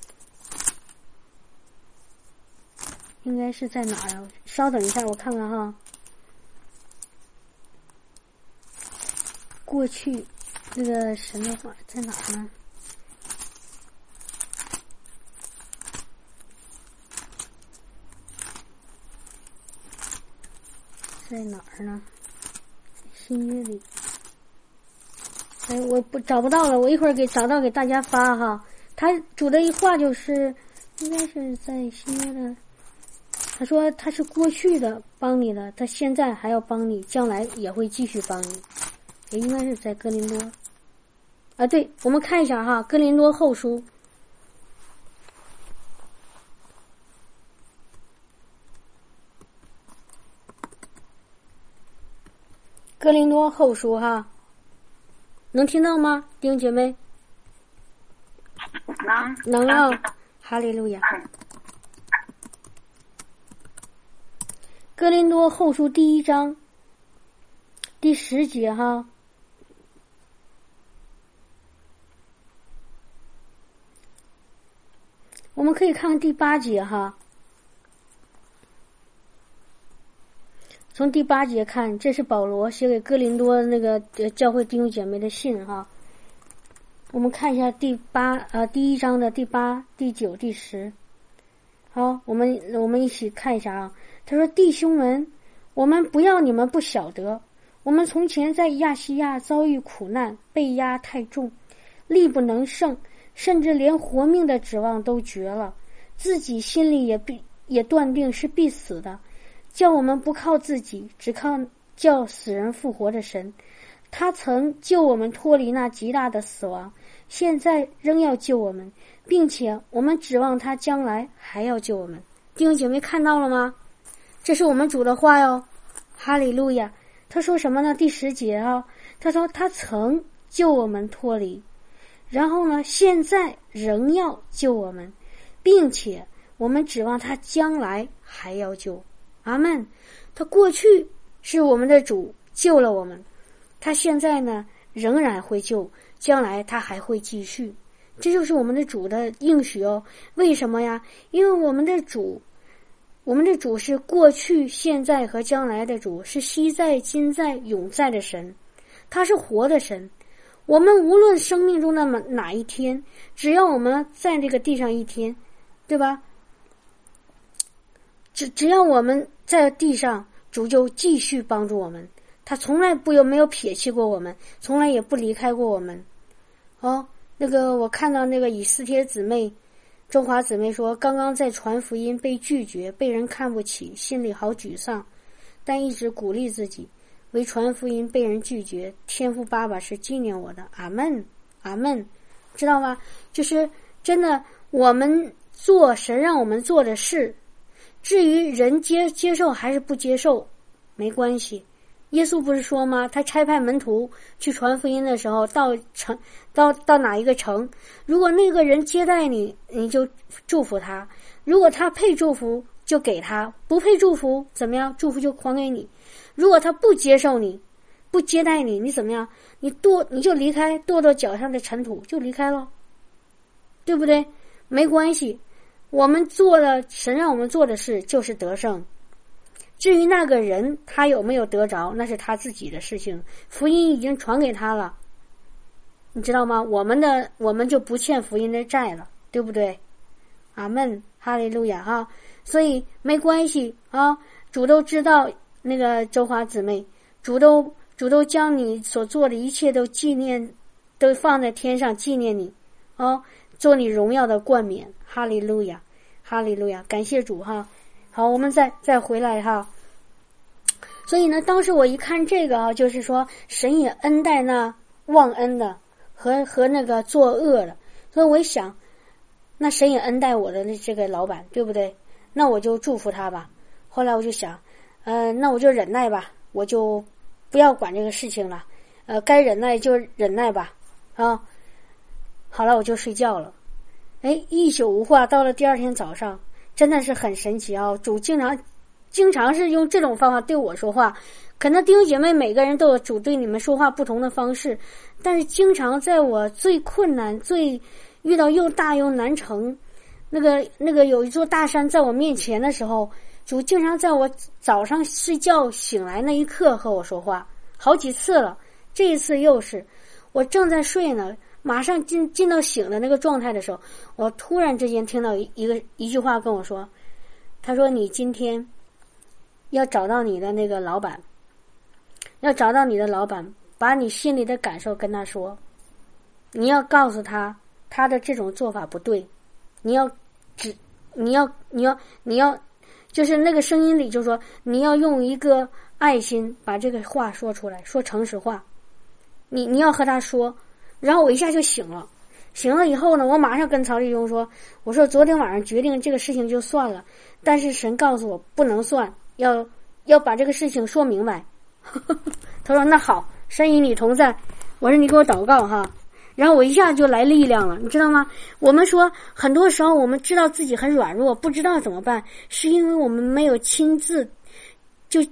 应该是在哪儿啊？稍等一下，我看看哈。过去那个神的话在哪儿呢？在哪儿呢？新约里。哎，我不找不到了，我一会儿给找到给大家发哈。他主的一话就是，应该是在新约的。他说他是过去的帮你的，他现在还要帮你，将来也会继续帮你。也应该是在哥林多啊，对，我们看一下哈，哥林多后书，哥林多后书哈，能听到吗，弟兄姐妹？能能啊，哈利路亚。哥林多后书第一章第十节哈。我们可以看看第八节哈。从第八节看，这是保罗写给哥林多那个教会弟兄姐妹的信哈。我们看一下第八呃第一章的第八、第九、第十。好，我们我们一起看一下啊。他说：“弟兄们，我们不要你们不晓得，我们从前在亚细亚遭遇苦难，被压太重，力不能胜，甚至连活命的指望都绝了，自己心里也必也断定是必死的。叫我们不靠自己，只靠叫死人复活的神。他曾救我们脱离那极大的死亡，现在仍要救我们，并且我们指望他将来还要救我们。”弟兄姐妹看到了吗？这是我们主的话哟，哈利路亚。他说什么呢？第十节啊，他说他曾救我们脱离，然后呢，现在仍要救我们，并且我们指望他将来还要救。阿们。他过去是我们的主救了我们，他现在呢仍然会救，将来他还会继续。这就是我们的主的应许哦。为什么呀？因为我们的主我们的主是过去、现在和将来的主，是昔在、今在、永在的神，他是活的神。我们无论生命中的哪一天，只要我们在这个地上一天，对吧？只只要我们在地上，主就继续帮助我们，他从来不有没有撇弃过我们，从来也不离开过我们。哦，那个我看到那个以斯帖姊妹中华姊妹说，刚刚在传福音被拒绝，被人看不起，心里好沮丧，但一直鼓励自己，为传福音被人拒绝，天父爸爸是纪念我的。阿们，阿们，知道吗？就是真的，我们做神让我们做的事，至于人接接受还是不接受没关系。耶稣不是说吗？他差派门徒去传福音的时候，到城到到哪一个城，如果那个人接待你，你就祝福他，如果他配祝福就给他，不配祝福怎么样？祝福就还给你。如果他不接受你，不接待你，你怎么样？你跺你就离开，跺跺脚上的尘土就离开了，对不对？没关系，我们做了神让我们做的事就是得胜。至于那个人他有没有得着，那是他自己的事情，福音已经传给他了，你知道吗？我们的我们就不欠福音的债了，对不对？阿们，哈利路亚哈。所以没关系啊，主都知道，那个周华姊妹，主都主都将你所做的一切都纪念，都放在天上纪念你啊，做你荣耀的冠冕。哈利路亚，哈利路亚，感谢主哈。好，我们再再回来哈。所以呢，当时我一看这个啊，就是说神也恩待那忘恩的和和那个作恶的，所以我一想，那神也恩待我的这个老板，对不对？那我就祝福他吧。后来我就想，呃，那我就忍耐吧，我就不要管这个事情了，呃，该忍耐就忍耐吧，啊。好了，我就睡觉了。哎，一宿无话，到了第二天早上。真的是很神奇啊！主经常经常是用这种方法对我说话，可能弟兄姐妹每个人都有主对你们说话不同的方式，但是经常在我最困难、最遇到又大又难成，那个那个有一座大山在我面前的时候，主经常在我早上睡觉醒来那一刻和我说话，好几次了。这一次又是我正在睡呢，马上进进到醒的那个状态的时候，我突然之间听到一一个一句话跟我说，他说你今天要找到你的那个老板，要找到你的老板，把你心里的感受跟他说，你要告诉他他的这种做法不对，你要只你要你要你要就是那个声音里就说你要用一个爱心把这个话说出来，说诚实话，你你要和他说。然后我一下就醒了，醒了以后呢，我马上跟曹立勇说，我说昨天晚上决定这个事情就算了，但是神告诉我不能算，要要把这个事情说明白。他说那好，神与你同在。我说你给我祷告哈。然后我一下就来力量了，你知道吗？我们说很多时候我们知道自己很软弱，不知道怎么办，是因为我们没有亲自就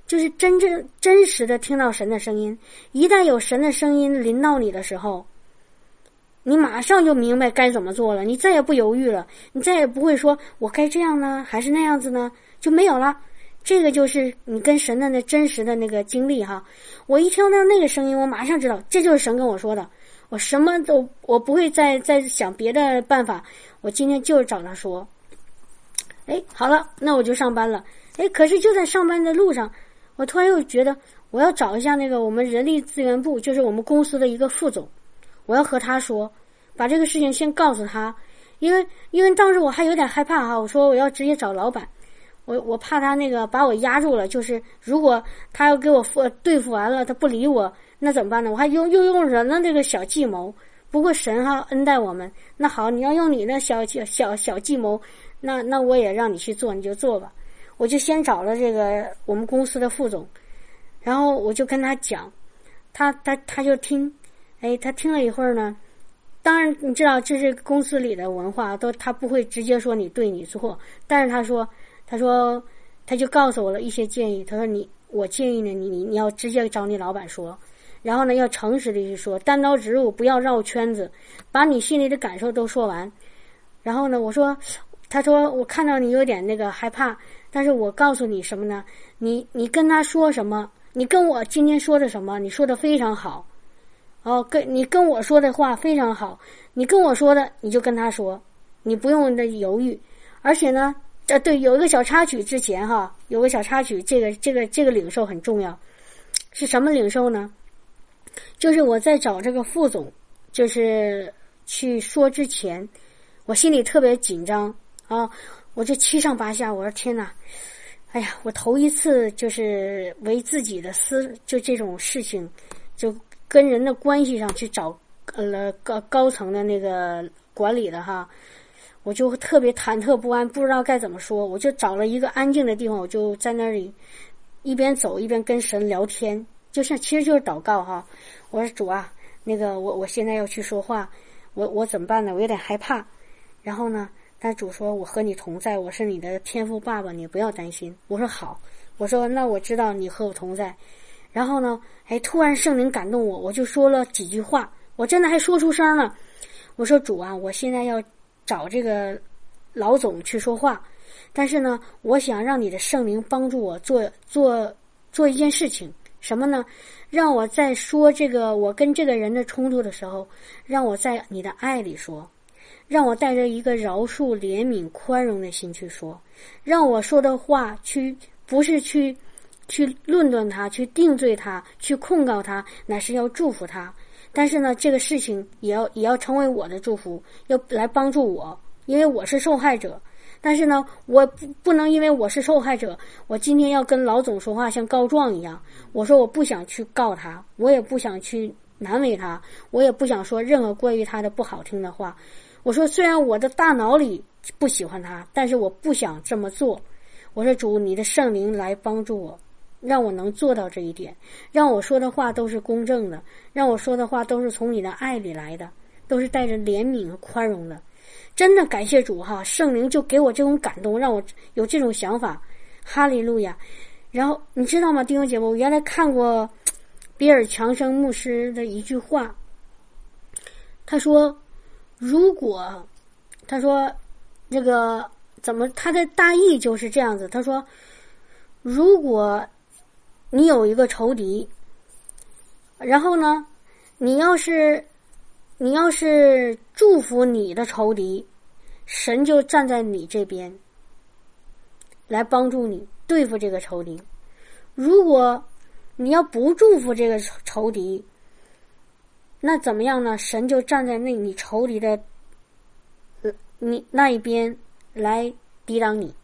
就是真正真实的听到神的声音。一旦有神的声音临到你的时候，你马上就明白该怎么做了，你再也不犹豫了，你再也不会说我该这样呢还是那样子呢，就没有了。这个就是你跟神的那真实的那个经历哈。我一听到那个声音，我马上知道这就是神跟我说的，我什么都我不会再再想别的办法，我今天就是找他说。哎，好了，那我就上班了。哎，可是就在上班的路上，我突然又觉得我要找一下那个我们人力资源部，就是我们公司的一个副总，我要和他说，把这个事情先告诉他。因为因为当时我还有点害怕哈，我说我要直接找老板，我我怕他那个把我压住了，就是如果他要给我付对付完了，他不理我，那怎么办呢？我还用又用人的这个小计谋。不过神哈恩待我们，那好，你要用你的小小小小计谋，那那我也让你去做，你就做吧。我就先找了这个我们公司的副总，然后我就跟他讲，他他他就听，哎，他听了一会儿呢。当然你知道这是公司里的文化，都他不会直接说你对你错，但是他说他说他就告诉我了一些建议。他说你我建议呢你你你要直接找你老板说，然后呢要诚实的去说，单刀直入，不要绕圈子，把你心里的感受都说完。然后呢我说他说我看到你有点那个害怕，但是我告诉你什么呢，你你跟他说什么，你跟我今天说的什么，你说的非常好哦，跟你跟我说的话非常好，你跟我说的你就跟他说，你不用的犹豫。而且呢呃对，有一个小插曲，之前哈有个小插曲，这个这个这个领受很重要。是什么领受呢？就是我在找这个副总就是去说之前，我心里特别紧张啊，我就七上八下，我说天哪，哎呀，我头一次就是为自己的私就这种事情，就跟人的关系上去找呃高高层的那个管理的哈，我就特别忐忑不安，不知道该怎么说。我就找了一个安静的地方，我就在那里一边走一边跟神聊天，就是其实就是祷告哈。我说主啊，那个我我现在要去说话，我我怎么办呢？我有点害怕。然后呢，但主说我和你同在，我是你的天父爸爸，你不要担心。我说好，我说那我知道你和我同在。然后呢，哎，突然圣灵感动我，我就说了几句话，我真的还说出声了。我说主啊，我现在要找这个老总去说话，但是呢，我想让你的圣灵帮助我做做做一件事情，什么呢？让我在说这个我跟这个人的冲突的时候，让我在你的爱里说，让我带着一个饶恕、怜悯、宽容的心去说，让我说的话去不是去去论断他，去定罪他，去控告他，乃是要祝福他。但是呢，这个事情也要也要成为我的祝福，要来帮助我，因为我是受害者。但是呢，我不不能因为我是受害者，我今天要跟老总说话像告状一样。我说我不想去告他，我也不想去难为他，我也不想说任何关于他的不好听的话。我说虽然我的大脑里不喜欢他，但是我不想这么做。我说主，你的圣灵来帮助我，让我能做到这一点，让我说的话都是公正的，让我说的话都是从你的爱里来的，都是带着怜悯和宽容的。真的感谢主哈，圣灵就给我这种感动，让我有这种想法，哈利路亚。然后你知道吗，弟兄姐妹，我原来看过比尔强生牧师的一句话，他说如果他说这个怎么他的大意就是这样子，他说如果你有一个仇敌，然后呢你要是你要是祝福你的仇敌，神就站在你这边来帮助你对付这个仇敌。如果你要不祝福这个仇敌，那怎么样呢？神就站在那你仇敌的你那一边来抵挡你。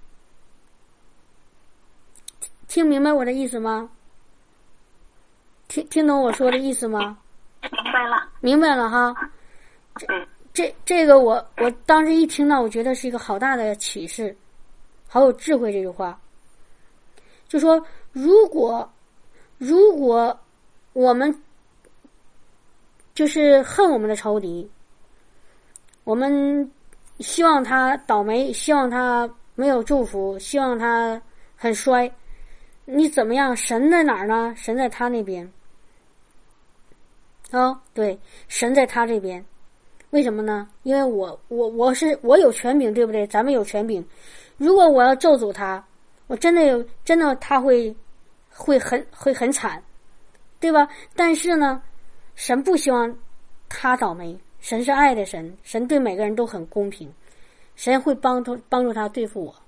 听明白我的意思吗？听听懂我说的意思吗？ 明白了， 明白了哈。这这这个我我当时一听到，我觉得是一个好大的启示，好有智慧。这句话就说，如果如果我们就是恨我们的仇敌，我们希望他倒霉，希望他没有祝福，希望他很衰， 你怎么样？神在哪儿呢？神在他那边。哦，对，神在他这边。为什么呢？因为我我我是我有权柄，对不对？咱们有权柄。如果我要咒诅他，我真的有真的他会会很会很惨，对吧？但是呢，神不希望他倒霉。神是爱的神，神对每个人都很公平，神会帮助帮助他对付我。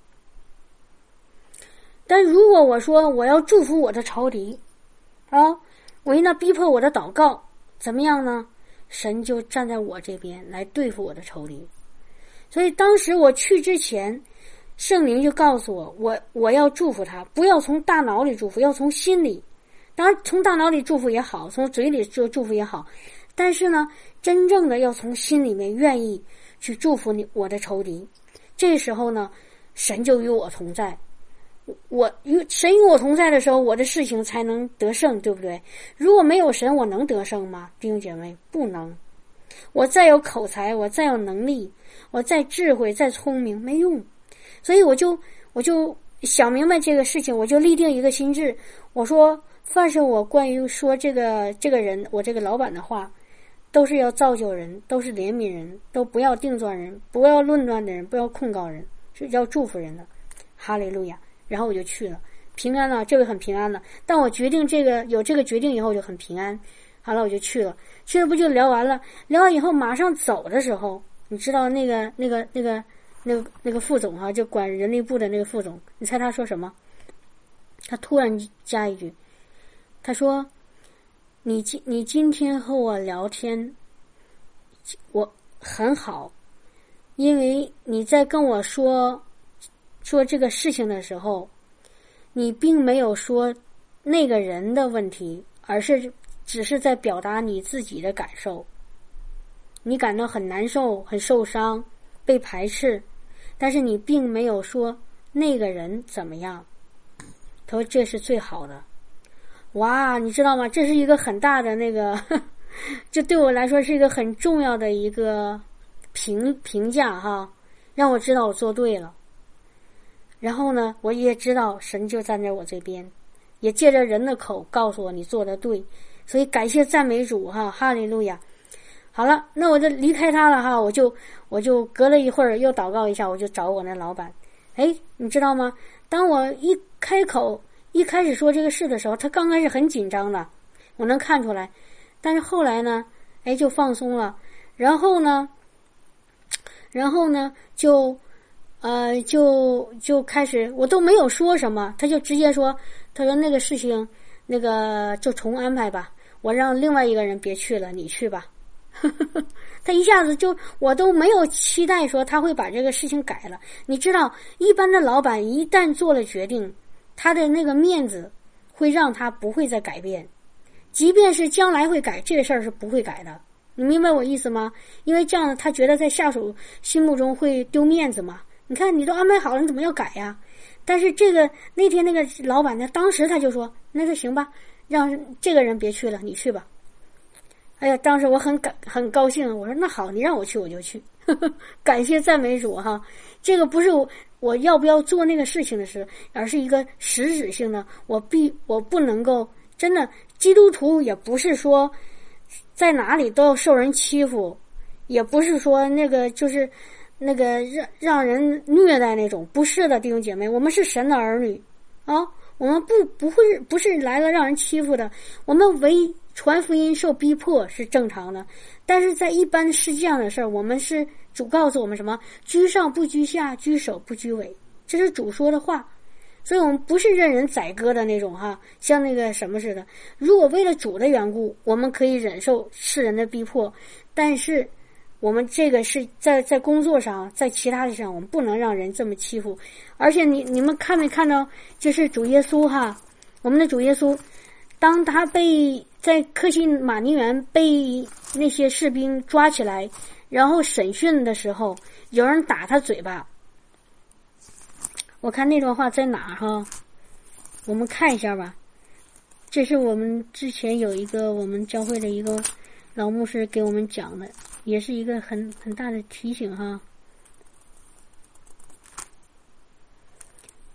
但如果我说我要祝福我的仇敌啊，我应当逼迫我的祷告，怎么样呢？神就站在我这边来对付我的仇敌。所以当时我去之前，圣灵就告诉我，我我要祝福他，不要从大脑里祝福，要从心里。当然从大脑里祝福也好，从嘴里就祝福也好，但是呢，真正的要从心里面愿意去祝福你我的仇敌。这时候呢，神就与我同在。我与神与我同在的时候，我的事情才能得胜，对不对？如果没有神，我能得胜吗？弟兄姐妹，不能。我再有口才，我再有能力，我再智慧再聪明，没用。所以我就我就想明白这个事情，我就立定一个心志，我说凡是我关于说这个这个人，我这个老板的话，都是要造就人，都是怜悯人，都不要定断人，不要论断的人，不要控告人，是要祝福人的。哈利路亚。然后我就去了，平安了，这个很平安了。但我决定这个有这个决定以后就很平安。好了，我就去了，去了不就聊完了？聊完以后马上走的时候，你知道那个那个那个那个那个副总哈、啊，就管人力部的那个副总，你猜他说什么？他突然加一句，他说：“你今你今天和我聊天，我很好，因为你在跟我说。”说这个事情的时候，你并没有说那个人的问题，而是只是在表达你自己的感受。你感到很难受，很受伤，被排斥，但是你并没有说那个人怎么样。他说这是最好的。哇，你知道吗？这是一个很大的那个，这对我来说是一个很重要的一个评评价哈，让我知道我做对了。然后呢，我也知道神就站在我这边，也借着人的口告诉我你做得对，所以感谢赞美主哈，哈利路亚。好了，那我就离开他了哈，我就我就隔了一会儿又祷告一下，我就找我那老板。哎，你知道吗？当我一开口一开始说这个事的时候，他刚开始很紧张的，我能看出来，但是后来呢，哎就放松了，然后呢，然后呢就。呃，就就开始，我都没有说什么，他就直接说，他说那个事情，那个就重安排吧，我让另外一个人别去了，你去吧。他一下子就，我都没有期待说他会把这个事情改了。你知道，一般的老板一旦做了决定，他的那个面子会让他不会再改变，即便是将来会改，这个事儿是不会改的。你明白我意思吗？因为这样他觉得在下属心目中会丢面子嘛。你看你都安排好了，你怎么要改呀？但是这个那天那个老板呢，当时他就说那就行吧，让这个人别去了，你去吧。哎呀，当时我很感很高兴，我说那好，你让我去我就去。感谢赞美主哈，这个不是我我要不要做那个事情的事，而是一个实质性的，我必我不能够真的，基督徒也不是说在哪里都要受人欺负，也不是说那个就是那个让让人虐待那种，不是的，弟兄姐妹，我们是神的儿女啊，我们不不会不是来了让人欺负的，我们为传福音受逼迫是正常的，但是在一般世界上的事儿，我们是主告诉我们什么？居上不居下，居首不居尾，这是主说的话。所以我们不是任人宰割的那种哈，像那个什么似的。如果为了主的缘故，我们可以忍受世人的逼迫，但是我们这个是在在工作上，在其他的上，我们不能让人这么欺负。而且你你们看没看到，就是主耶稣哈，我们的主耶稣，当他被在克西马尼园被那些士兵抓起来，然后审讯的时候，有人打他嘴巴。我看那段话在哪哈？我们看一下吧。这是我们之前有一个我们教会的一个老牧师给我们讲的，也是一个很很大的提醒哈。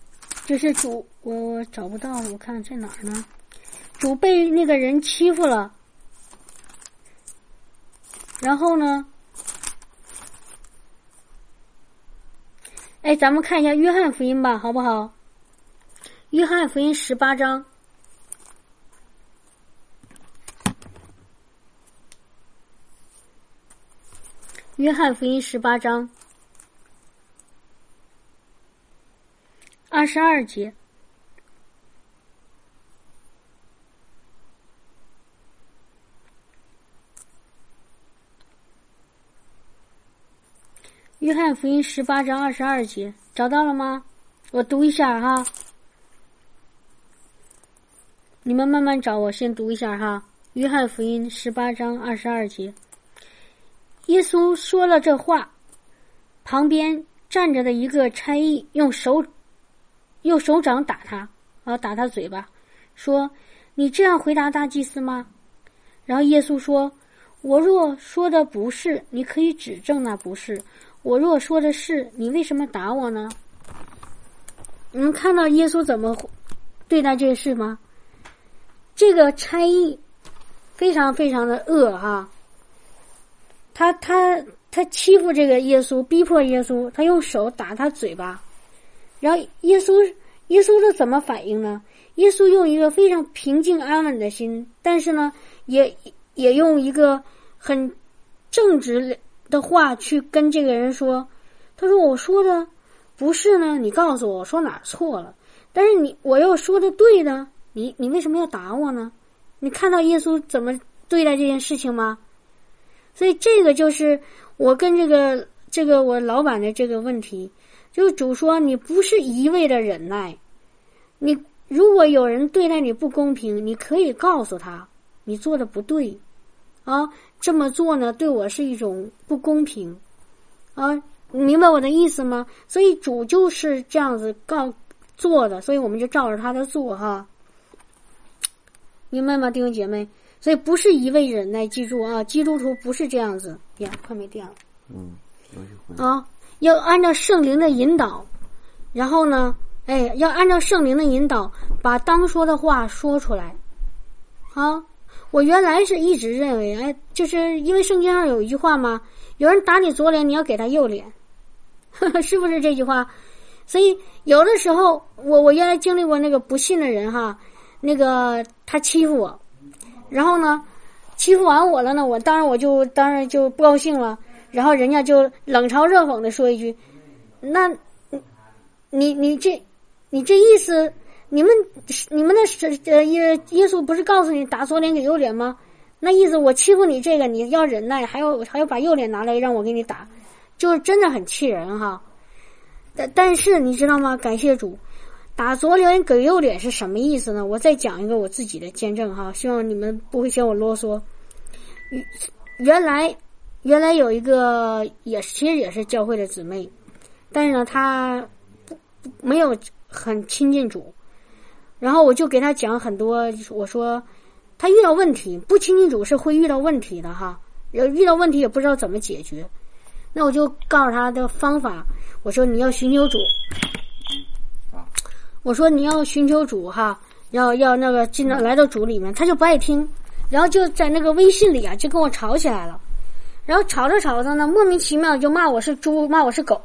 就是主，我我找不到了，我看在哪儿呢？主被那个人欺负了，然后呢？哎，咱们看一下约翰福音吧，好不好？约翰福音十八章。约翰福音十八章二十二节。约翰福音十八章二十二节，找到了吗？我读一下哈，你们慢慢找，我先读一下哈。约翰福音十八章二十二节，耶稣说了这话，旁边站着的一个差役用手用手掌打他，然后打他嘴巴，说：“你这样回答大祭司吗？”然后耶稣说：“我若说的不是，你可以指证那不是。我若说的是，你为什么打我呢？”你们看到耶稣怎么对待这事吗？这个差役非常非常的恶哈，他他他欺负这个耶稣，逼迫耶稣，他用手打他嘴巴，然后耶稣耶稣是怎么反应呢？耶稣用一个非常平静安稳的心，但是呢，也也用一个很正直的话去跟这个人说，他说：“我说的不是呢，你告诉我，我说哪儿错了？但是你我要说的对呢，你你为什么要打我呢？”你看到耶稣怎么对待这件事情吗？所以这个就是我跟这个这个我老板的这个问题，就是主说你不是一味的忍耐，你如果有人对待你不公平，你可以告诉他你做的不对啊，这么做呢对我是一种不公平啊，你明白我的意思吗？所以主就是这样子告做的，所以我们就照着他的做哈，明白吗，弟兄姐妹？所以不是一味忍耐，记住啊，基督徒不是这样子呀，快没电了。 嗯， 啊，要按照圣灵的引导，然后呢，哎，要按照圣灵的引导，把当说的话说出来。啊，我原来是一直认为，哎，就是因为圣经上有一句话嘛，有人打你左脸，你要给他右脸，呵呵，是不是这句话？所以有的时候，我我原来经历过那个不信的人哈，那个他欺负我。然后呢，欺负完我了呢，我当然我就当然就不高兴了。然后人家就冷嘲热讽的说一句：“那，你你这，你这意思，你们你们的呃耶耶稣不是告诉你打左脸给右脸吗？那意思我欺负你这个，你要忍耐，还要还要把右脸拿来让我给你打，就是真的很气人哈。但但是你知道吗？感谢主。”打左脸给右脸是什么意思呢？我再讲一个我自己的见证哈，希望你们不会嫌我啰嗦。原来原来有一个也是其实也是教会的姊妹，但是呢她没有很亲近主，然后我就给她讲很多，我说她遇到问题，不亲近主是会遇到问题的哈，遇到问题也不知道怎么解决，那我就告诉她的方法，我说你要寻求主。我说你要寻求主哈，要要那个进到来到主里面，他就不爱听，然后就在那个微信里啊就跟我吵起来了，然后吵着吵着呢，莫名其妙就骂我是猪，骂我是狗。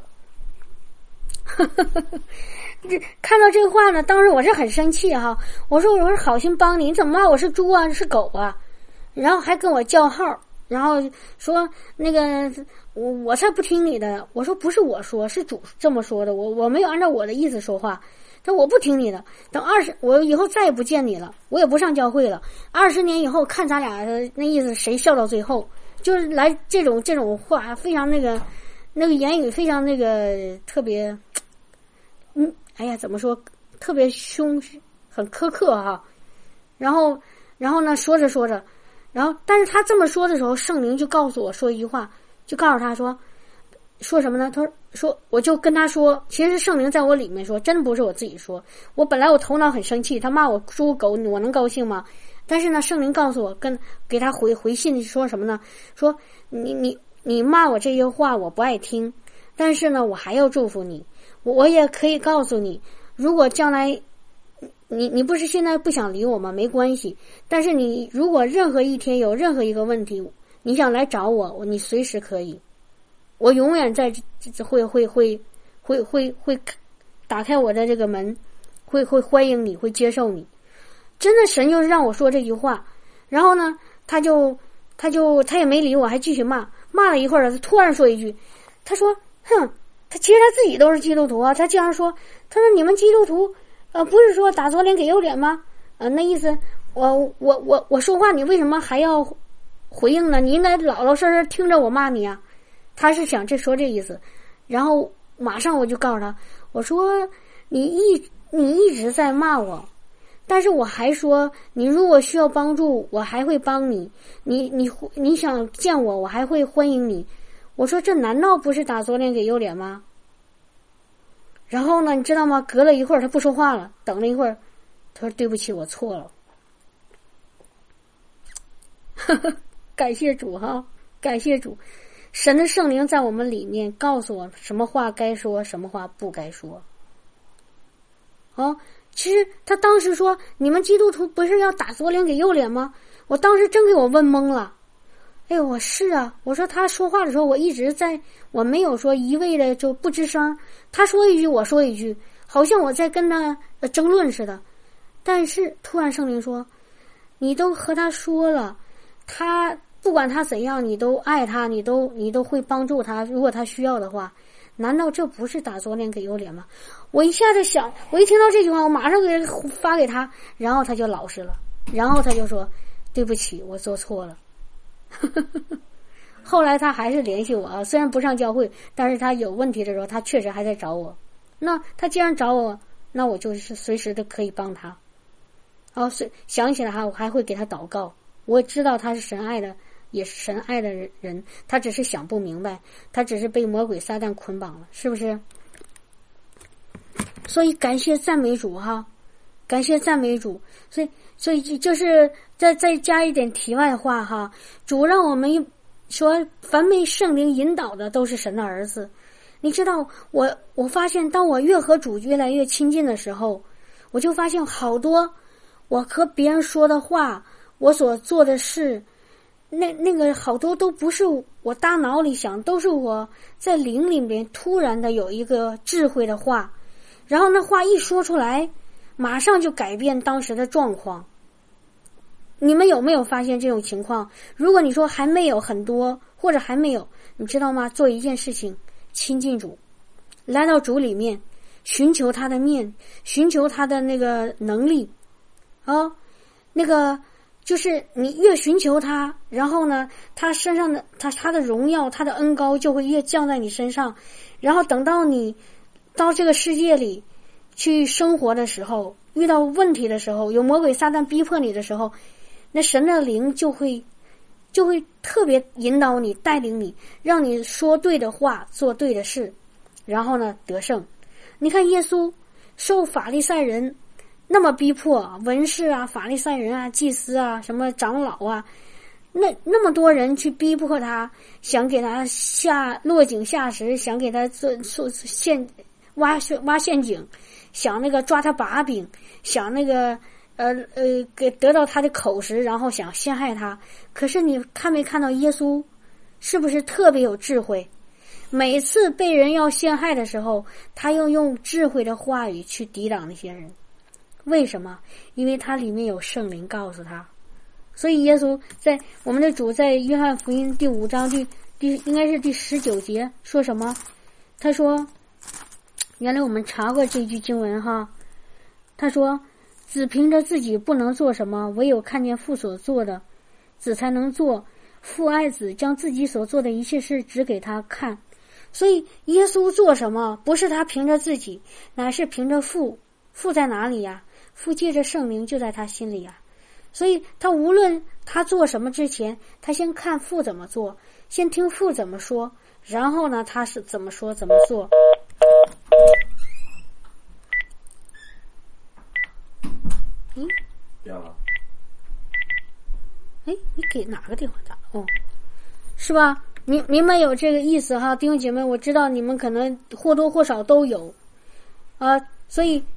看到这个话呢，当时我是很生气哈，我说我是好心帮你，你怎么骂我是猪啊，是狗啊？然后还跟我叫号，然后说那个我我才不听你的，我说不是我说，是主这么说的，我我没有按照我的意思说话。但我不听你的，等二十，我以后再也不见你了，我也不上教会了。二十年以后，看咱俩的那意思谁笑到最后，就是来这种这种话，非常那个，那个言语非常那个特别，嗯，哎呀，怎么说，特别凶，很苛刻哈。然后，然后呢，说着说着，然后，但是他这么说的时候，圣灵就告诉我说一句话，就告诉他说，说什么呢？他说。说我就跟他说，其实圣灵在我里面说，真不是我自己说。我本来我头脑很生气，他骂我猪狗，我能高兴吗？但是呢，圣灵告诉我，跟给他回回信说什么呢？说你你你骂我这些话我不爱听，但是呢，我还要祝福你。我我也可以告诉你， 如果将来你你不是现在不想理我吗？没关系，但是你如果任何一天有任何一个问题，你想来找我，你随时可以，我永远在会会会会会会打开我的这个门，会会欢迎你，会接受你。真的，神就是让我说这句话，然后呢，他就他就他也没理我，还继续骂，骂了一会儿，他突然说一句，他说：“哼，他其实他自己都是基督徒啊，他竟然说，他说你们基督徒。”呃，不是说打左脸给右脸吗？呃，那意思，我我我我说话，你为什么还要回应呢？你应该老老实实听着我骂你啊。他是想这说这意思，然后马上我就告诉他，我说你一你一直在骂我，但是我还说你如果需要帮助，我还会帮你。你你你想见我，我还会欢迎你。我说这难道不是打左脸给右脸吗？然后呢，你知道吗？隔了一会儿，他不说话了。等了一会儿，他说：“对不起，我错了。”呵呵，感谢主哈，感谢主，神的圣灵在我们里面告诉我什么话该说，什么话不该说。哦，其实他当时说：“你们基督徒不是要打左脸给右脸吗？”我当时真给我问懵了。哎呦，我是啊，我说他说话的时候，我一直在，我没有说一味的就不吱声，他说一句我说一句，好像我在跟他争论似的。但是突然圣灵说，你都和他说了，他不管他怎样，你都爱他，你都你都会帮助他，如果他需要的话，难道这不是打左脸给右脸吗？我一下子想，我一听到这句话，我马上给发给他，然后他就老实了，然后他就说对不起，我做错了。后来他还是联系我啊，虽然不上教会，但是他有问题的时候，他确实还在找我。那他既然找我，那我就是随时的可以帮他。哦，想起来哈，我还会给他祷告。我知道他是神爱的，也是神爱的人，他只是想不明白，他只是被魔鬼撒旦捆绑了，是不是？所以感谢赞美主哈，感谢赞美主。所以所以就是再再加一点题外话哈，主让我们说，凡被圣灵引导的都是神的儿子。你知道，我我发现，当我越和主越来越亲近的时候，我就发现好多我和别人说的话，我所做的事，那那个好多都不是我大脑里想，都是我在灵里面突然的有一个智慧的话，然后那话一说出来，马上就改变当时的状况。你们有没有发现这种情况？如果你说还没有很多，或者还没有，你知道吗？做一件事情，亲近主，来到主里面，寻求他的面，寻求他的那个能力啊、哦，那个就是你越寻求他，然后呢，他身上的他他的荣耀，他的恩膏就会越降在你身上，然后等到你到这个世界里去生活的时候，遇到问题的时候，有魔鬼撒旦逼迫你的时候，那神的灵就会就会特别引导你，带领你，让你说对的话，做对的事，然后呢得胜。你看耶稣受法利赛人那么逼迫，文士啊、法利赛人啊、祭司啊、什么长老啊，那那么多人去逼迫他，想给他下落井下石，想给他做做陷挖挖陷阱，想那个抓他把柄，想那个呃呃给得到他的口实，然后想陷害他。可是你看没看到耶稣是不是特别有智慧？每次被人要陷害的时候，他又用智慧的话语去抵挡那些人。为什么？因为他里面有圣灵告诉他。所以耶稣在我们的主在约翰福音第五章第第应该是第十九节说什么？他说，原来我们查过这句经文哈。他说，子凭着自己不能做什么，唯有看见父所做的，子才能做。父爱子，将自己所做的一切事指给他看。所以耶稣做什么，不是他凭着自己，乃是凭着父。父在哪里呀？父借着圣灵就在他心里呀。所以他无论他做什么之前，他先看父怎么做，先听父怎么说，然后呢他是怎么说怎么做。嗯， 掉了。 哎，你给哪个地方打？哦，是吧？明明白有这个意思哈，弟兄姐妹，我知道你们可能或多或少都有啊，所以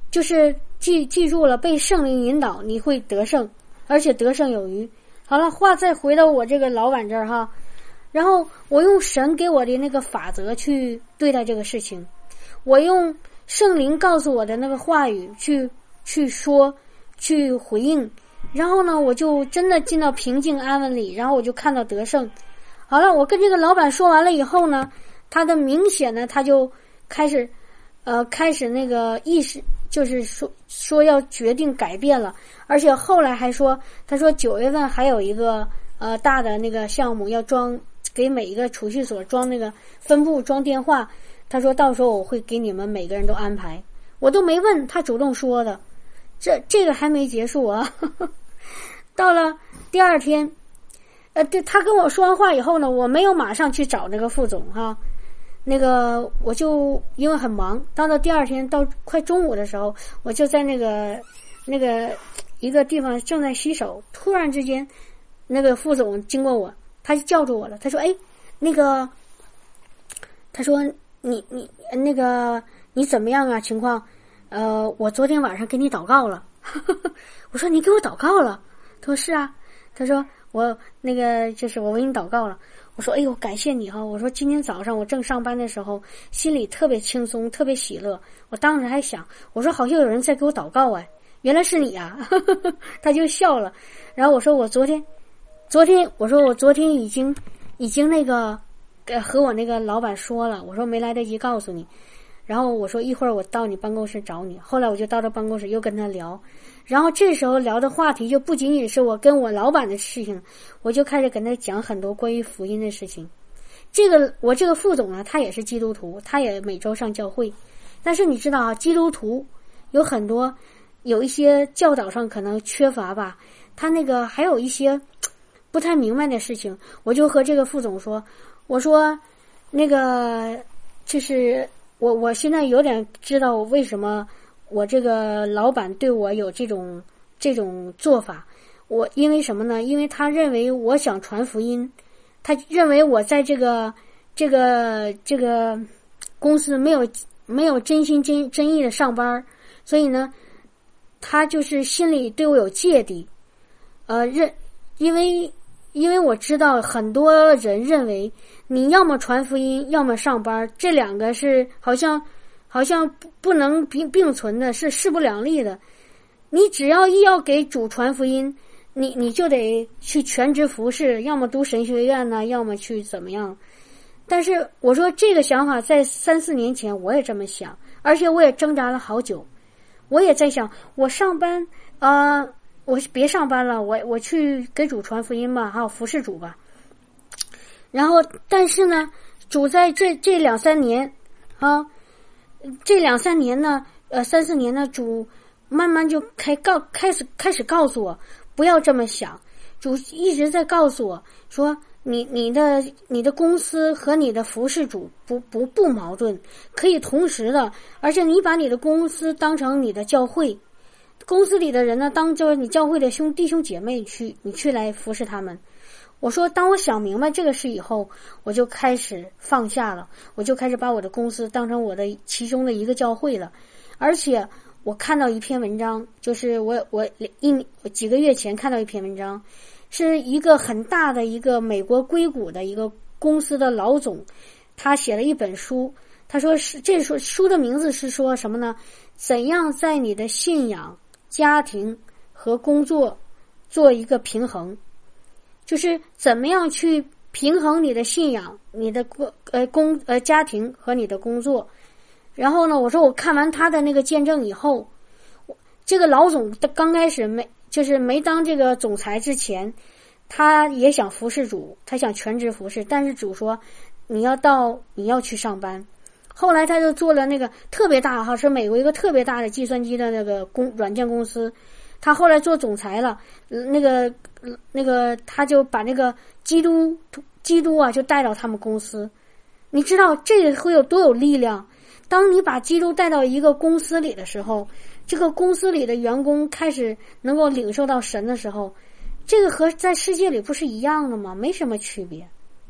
就是记记住了，被圣灵引导，你会得胜，而且得胜有余。好了，话再回到我这个老板这儿哈，然后我用神给我的那个法则去对待这个事情，我用圣灵告诉我的那个话语去去说，去回应，然后呢，我就真的进到平静安稳里，然后我就看到得胜。好了，我跟这个老板说完了以后呢，他的明显呢，他就开始，呃，开始那个意识，就是说说要决定改变了，而且后来还说，他说九月份还有一个呃大的那个项目要装，给每一个储蓄所装那个分部装电话，他说到时候我会给你们每个人都安排，我都没问，他主动说的，这这个还没结束啊，呵呵到了第二天。呃，对，他跟我说完话以后呢，我没有马上去找那个副总哈，那个我就因为很忙，到了第二天到快中午的时候，我就在那个那个一个地方正在洗手，突然之间，那个副总经过我，他就叫住我了，他说：“哎，那个，他说你你那个你怎么样啊？情况？呃，我昨天晚上给你祷告了。”我说：“你给我祷告了？”他说：“是啊。”他说。我那个就是我为你祷告了，我说哎呦感谢你哈，我说今天早上我正上班的时候，心里特别轻松，特别喜乐，我当时还想，我说好像有人在给我祷告哎，原来是你啊，他就笑了，然后我说我昨天，昨天我说我昨天已经已经那个呃和我那个老板说了，我说没来得及告诉你，然后我说一会儿我到你办公室找你，后来我就到这办公室又跟他聊。然后这时候聊的话题就不仅仅是我跟我老板的事情，我就开始跟他讲很多关于福音的事情。这个我这个副总呢，他也是基督徒，他也每周上教会。但是你知道啊，基督徒有很多有一些教导上可能缺乏吧，他那个还有一些不太明白的事情，我就和这个副总说，我说那个就是我我现在有点知道为什么。我这个老板对我有这种这种做法，我因为什么呢？因为他认为我想传福音，他认为我在这个这个这个公司没有没有真心真真意的上班，所以呢，他就是心里对我有芥蒂，呃，认因为因为我知道很多人认为你要么传福音，要么上班，这两个是好像。好像不能并并存的，是势不两立的。你只要一要给主传福音，你你就得去全职服侍，要么读神学院呢，要么去怎么样。但是我说这个想法在三四年前我也这么想，而且我也挣扎了好久。我也在想，我上班啊、呃，我别上班了，我我去给主传福音吧，还有服侍主吧。然后，但是呢，主在这这两三年啊。这两三年呢，呃，三四年呢，主慢慢就开告开始开始告诉我不要这么想。主一直在告诉我说，你你的你的公司和你的服侍主不不不矛盾，可以同时的，而且你把你的公司当成你的教会，公司里的人呢，当就是你教会的兄弟兄姐妹去，你去来服侍他们。我说当我想明白这个事以后，我就开始放下了，我就开始把我的公司当成我的其中的一个教会了。而且我看到一篇文章，就是我我一几个月前看到一篇文章，是一个很大的一个美国硅谷的一个公司的老总，他写了一本书，他说是这书书的名字是说什么呢？怎样在你的信仰、家庭和工作做一个平衡。就是怎么样去平衡你的信仰、你的呃工呃家庭和你的工作。然后呢，我说我看完他的那个见证以后，这个老总刚开始没就是没当这个总裁之前，他也想服侍主，他想全职服侍，但是主说你要到你要去上班。后来他就做了那个特别大哈，是美国一个特别大的计算机的那个公软件公司。他后来做总裁了，那个那个他就把那个基督基督啊就带到他们公司。你知道这个会有多有力量？当你把基督带到一个公司里的时候，这个公司里的员工开始能够领受到神的时候，这个和在世界里不是一样的吗？没什么区别。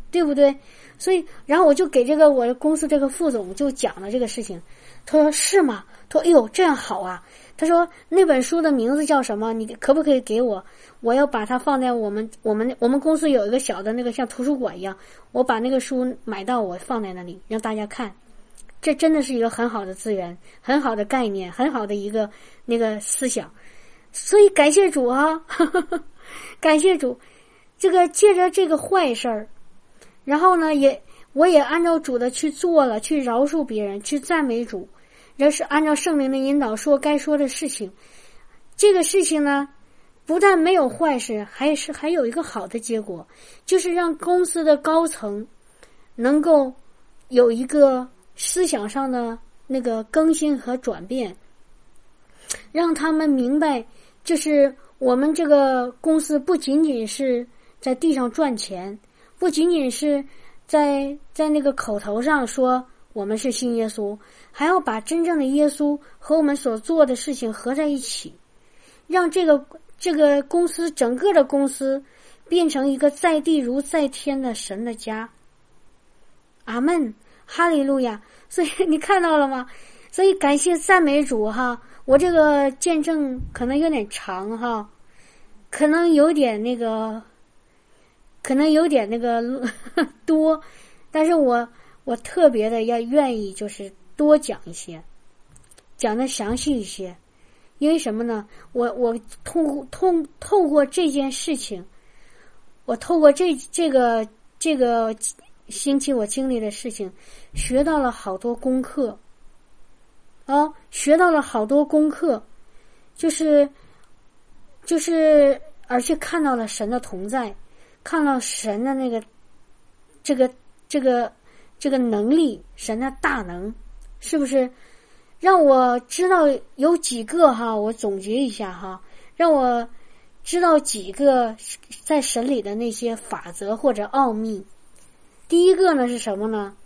对不对？所以，然后我就给这个我的公司这个副总就讲了这个事情，他说是吗？他说哎呦这样好啊，他说那本书的名字叫什么？你可不可以给我？我要把它放在我们我们我们公司有一个小的那个像图书馆一样，我把那个书买到我放在那里让大家看。这真的是一个很好的资源，很好的概念，很好的一个那个思想。所以感谢主啊，呵呵呵感谢主，这个借着这个坏事儿，然后呢也我也按照主的去做了，去饶恕别人，去赞美主，这是按照圣灵的引导说该说的事情。这个事情呢不但没有坏事，还是还有一个好的结果，就是让公司的高层能够有一个思想上的那个更新和转变，让他们明白，就是我们这个公司不仅仅是在地上赚钱，不仅仅是在在那个口头上说我们是信耶稣，还要把真正的耶稣和我们所做的事情合在一起，让这个这个公司整个的公司变成一个在地如在天的神的家。阿们，哈利路亚。所以你看到了吗？所以感谢赞美主哈。我这个见证可能有点长哈，可能有点那个可能有点那个多，但是我我特别的要愿意就是多讲一些，讲的详细一些。因为什么呢？我我通通透过这件事情，我透过这这个这个星期我经历的事情，学到了好多功课。哦，学到了好多功课，就是就是而且看到了神的同在，看到神的那个这个这个这个能力，神的大能，是不是让我知道有几个哈，我总结一下哈，让我知道几个在神里的那些法则或者奥秘。第一个呢是什么呢？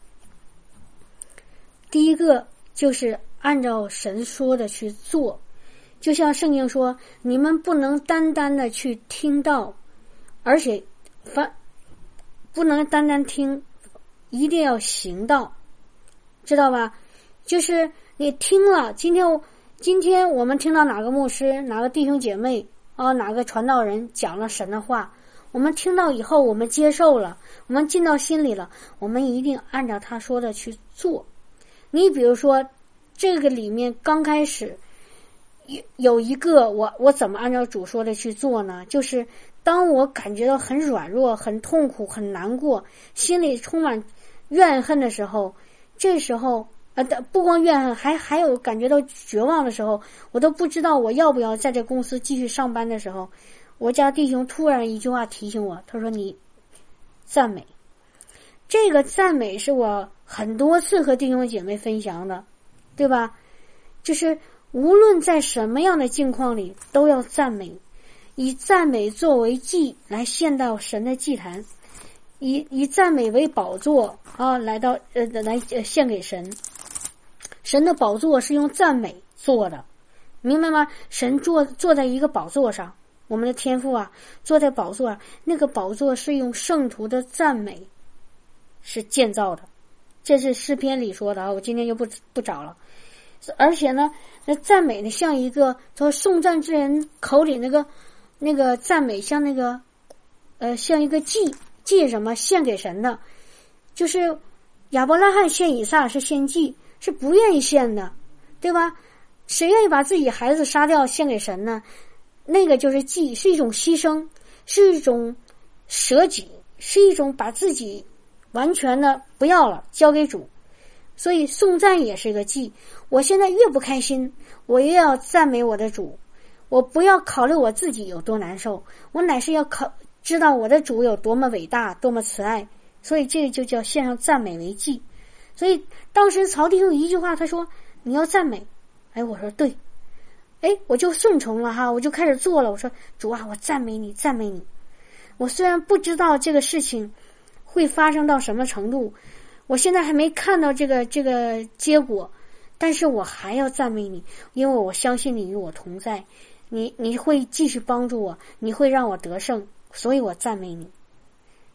第一个就是按照神说的去做，就像圣经说，你们不能单单的去听到，而且反不能单单听，一定要行道，知道吧？就是你听了，今天今天我们听到哪个牧师、哪个弟兄姐妹啊、哪个传道人讲了神的话，我们听到以后，我们接受了，我们进到心里了，我们一定按照他说的去做。你比如说这个里面刚开始有有一个我我怎么按照主说的去做呢？就是当我感觉到很软弱、很痛苦、很难过，心里充满怨恨的时候，这时候呃不光怨恨，还还有感觉到绝望的时候，我都不知道我要不要在这公司继续上班的时候，我家弟兄突然一句话提醒我，他说你赞美。这个赞美是我很多次和弟兄姐妹分享的，对吧？就是无论在什么样的境况里都要赞美，以赞美作为祭来献到神的祭坛，以以赞美为宝座啊，来到呃来献给神。神的宝座是用赞美做的，明白吗？神坐坐在一个宝座上，我们的天父啊，坐在宝座上，那个宝座是用圣徒的赞美是建造的，这是诗篇里说的啊，我今天就不不找了。而且呢，那赞美呢，像一个说颂赞之人口里那个那个赞美，像那个呃，像一个祭祭什么献给神的，就是亚伯拉罕献以撒是献祭，是不愿意献的，对吧？谁愿意把自己孩子杀掉献给神呢？那个就是祭，是一种牺牲，是一种舍己，是一种把自己完全的不要了，交给主。所以颂赞也是一个祭。我现在越不开心，我越要赞美我的主。我不要考虑我自己有多难受，我乃是要考知道我的主有多么伟大，多么慈爱。所以这就叫献上赞美为祭。所以当时曹弟兄一句话，他说你要赞美。哎，我说对。哎，我就顺从了哈，我就开始做了。我说主啊，我赞美你，赞美你。我虽然不知道这个事情会发生到什么程度，我现在还没看到这个这个结果，但是我还要赞美你，因为我相信你与我同在，你你会继续帮助我，你会让我得胜，所以我赞美你。哎，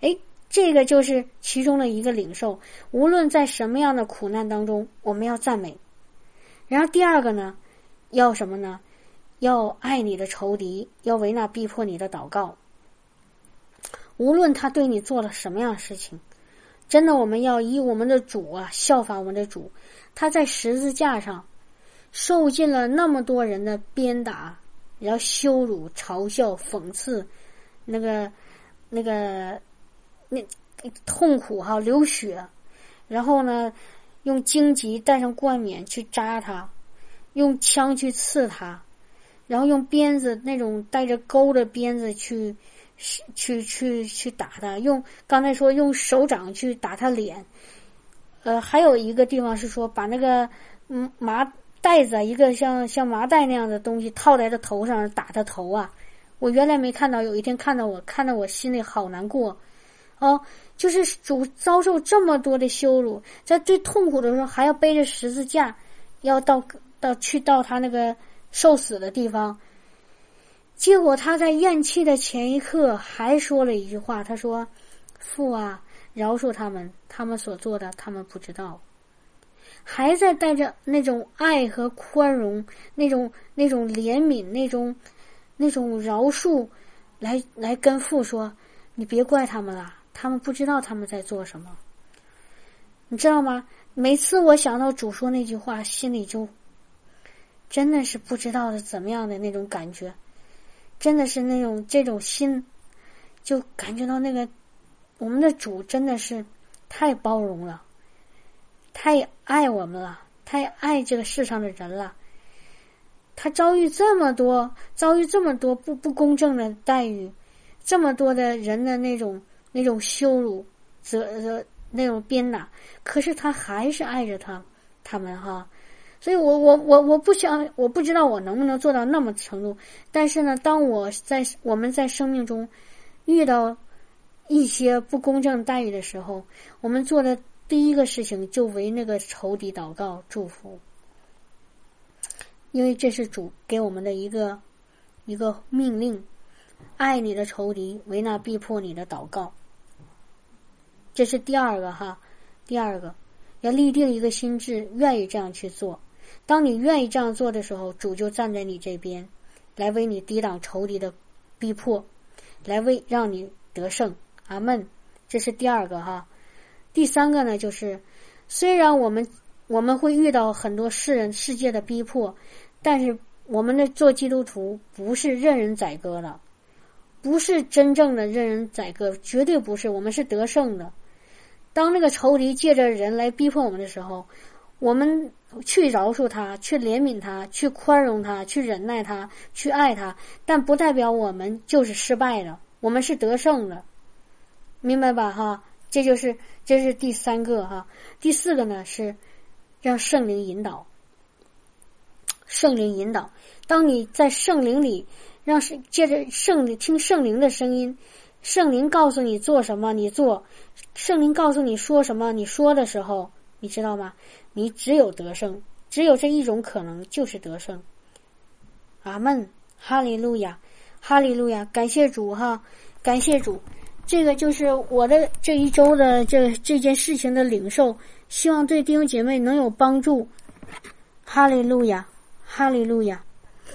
这个就是其中的一个领受，无论在什么样的苦难当中，我们要赞美。然后第二个呢，要什么呢？要爱你的仇敌，要为那逼迫你的祷告。无论他对你做了什么样的事情，真的我们要以我们的主啊，效法我们的主。他在十字架上受尽了那么多人的鞭打，然后羞辱、嘲笑、讽刺，那个那个那痛苦哈、啊，流血，然后呢用荆棘带上冠冕去扎他，用枪去刺他，然后用鞭子那种带着钩的鞭子去去去去打他，用刚才说用手掌去打他脸，呃，还有一个地方是说把那个嗯麻袋子，一个像像麻袋那样的东西套在他头上打他头啊！我原来没看到，有一天看到我，看到我心里好难过哦。就是主遭受这么多的羞辱，在最痛苦的时候还要背着十字架，要到到去到他那个受死的地方。结果他在咽气的前一刻还说了一句话，他说：“父啊，饶恕他们，他们所做的他们不知道。”还在带着那种爱和宽容，那种那种怜悯，那种那种饶恕，来来跟父说：“你别怪他们了，他们不知道他们在做什么。”你知道吗？每次我想到主说那句话，心里就真的是不知道是怎么样的那种感觉，真的是那种这种心，就感觉到那个我们的主真的是太包容了，太爱我们了，太爱这个世上的人了。他遭遇这么多，遭遇这么多不不公正的待遇，这么多的人的那种那种羞辱、责那种鞭打，可是他还是爱着他他们哈。所以我我我我不想，我不知道我能不能做到那么程度。但是呢，当我在我们在生命中遇到一些不公正待遇的时候，我们做的第一个事情就为那个仇敌祷告祝福，因为这是主给我们的一个一个命令，爱你的仇敌，为那逼迫你的祷告。这是第二个哈，第二个要立定一个心志，愿意这样去做。当你愿意这样做的时候，主就站在你这边，来为你抵挡仇敌的逼迫，来为让你得胜。阿们。这是第二个哈。第三个呢，就是虽然我们我们会遇到很多世人世界的逼迫，但是我们的做基督徒不是任人宰割的，不是真正的任人宰割，绝对不是，我们是得胜的。当那个仇敌借着人来逼迫我们的时候，我们去饶恕他，去怜悯他，去宽容他，去忍耐他，去爱他，但不代表我们就是失败的，我们是得胜的，明白吧哈？这就是这是第三个哈。第四个呢是让圣灵引导，圣灵引导。当你在圣灵里，让借着圣灵听圣灵的声音，圣灵告诉你做什么你做，圣灵告诉你说什么你说的时候，你知道吗？你只有得胜，只有这一种可能，就是得胜。阿们，哈利路亚，哈利路亚，感谢主哈，感谢主。这个就是我的这一周的这这件事情的领受，希望对弟兄姐妹能有帮助。哈利路亚，哈利路亚，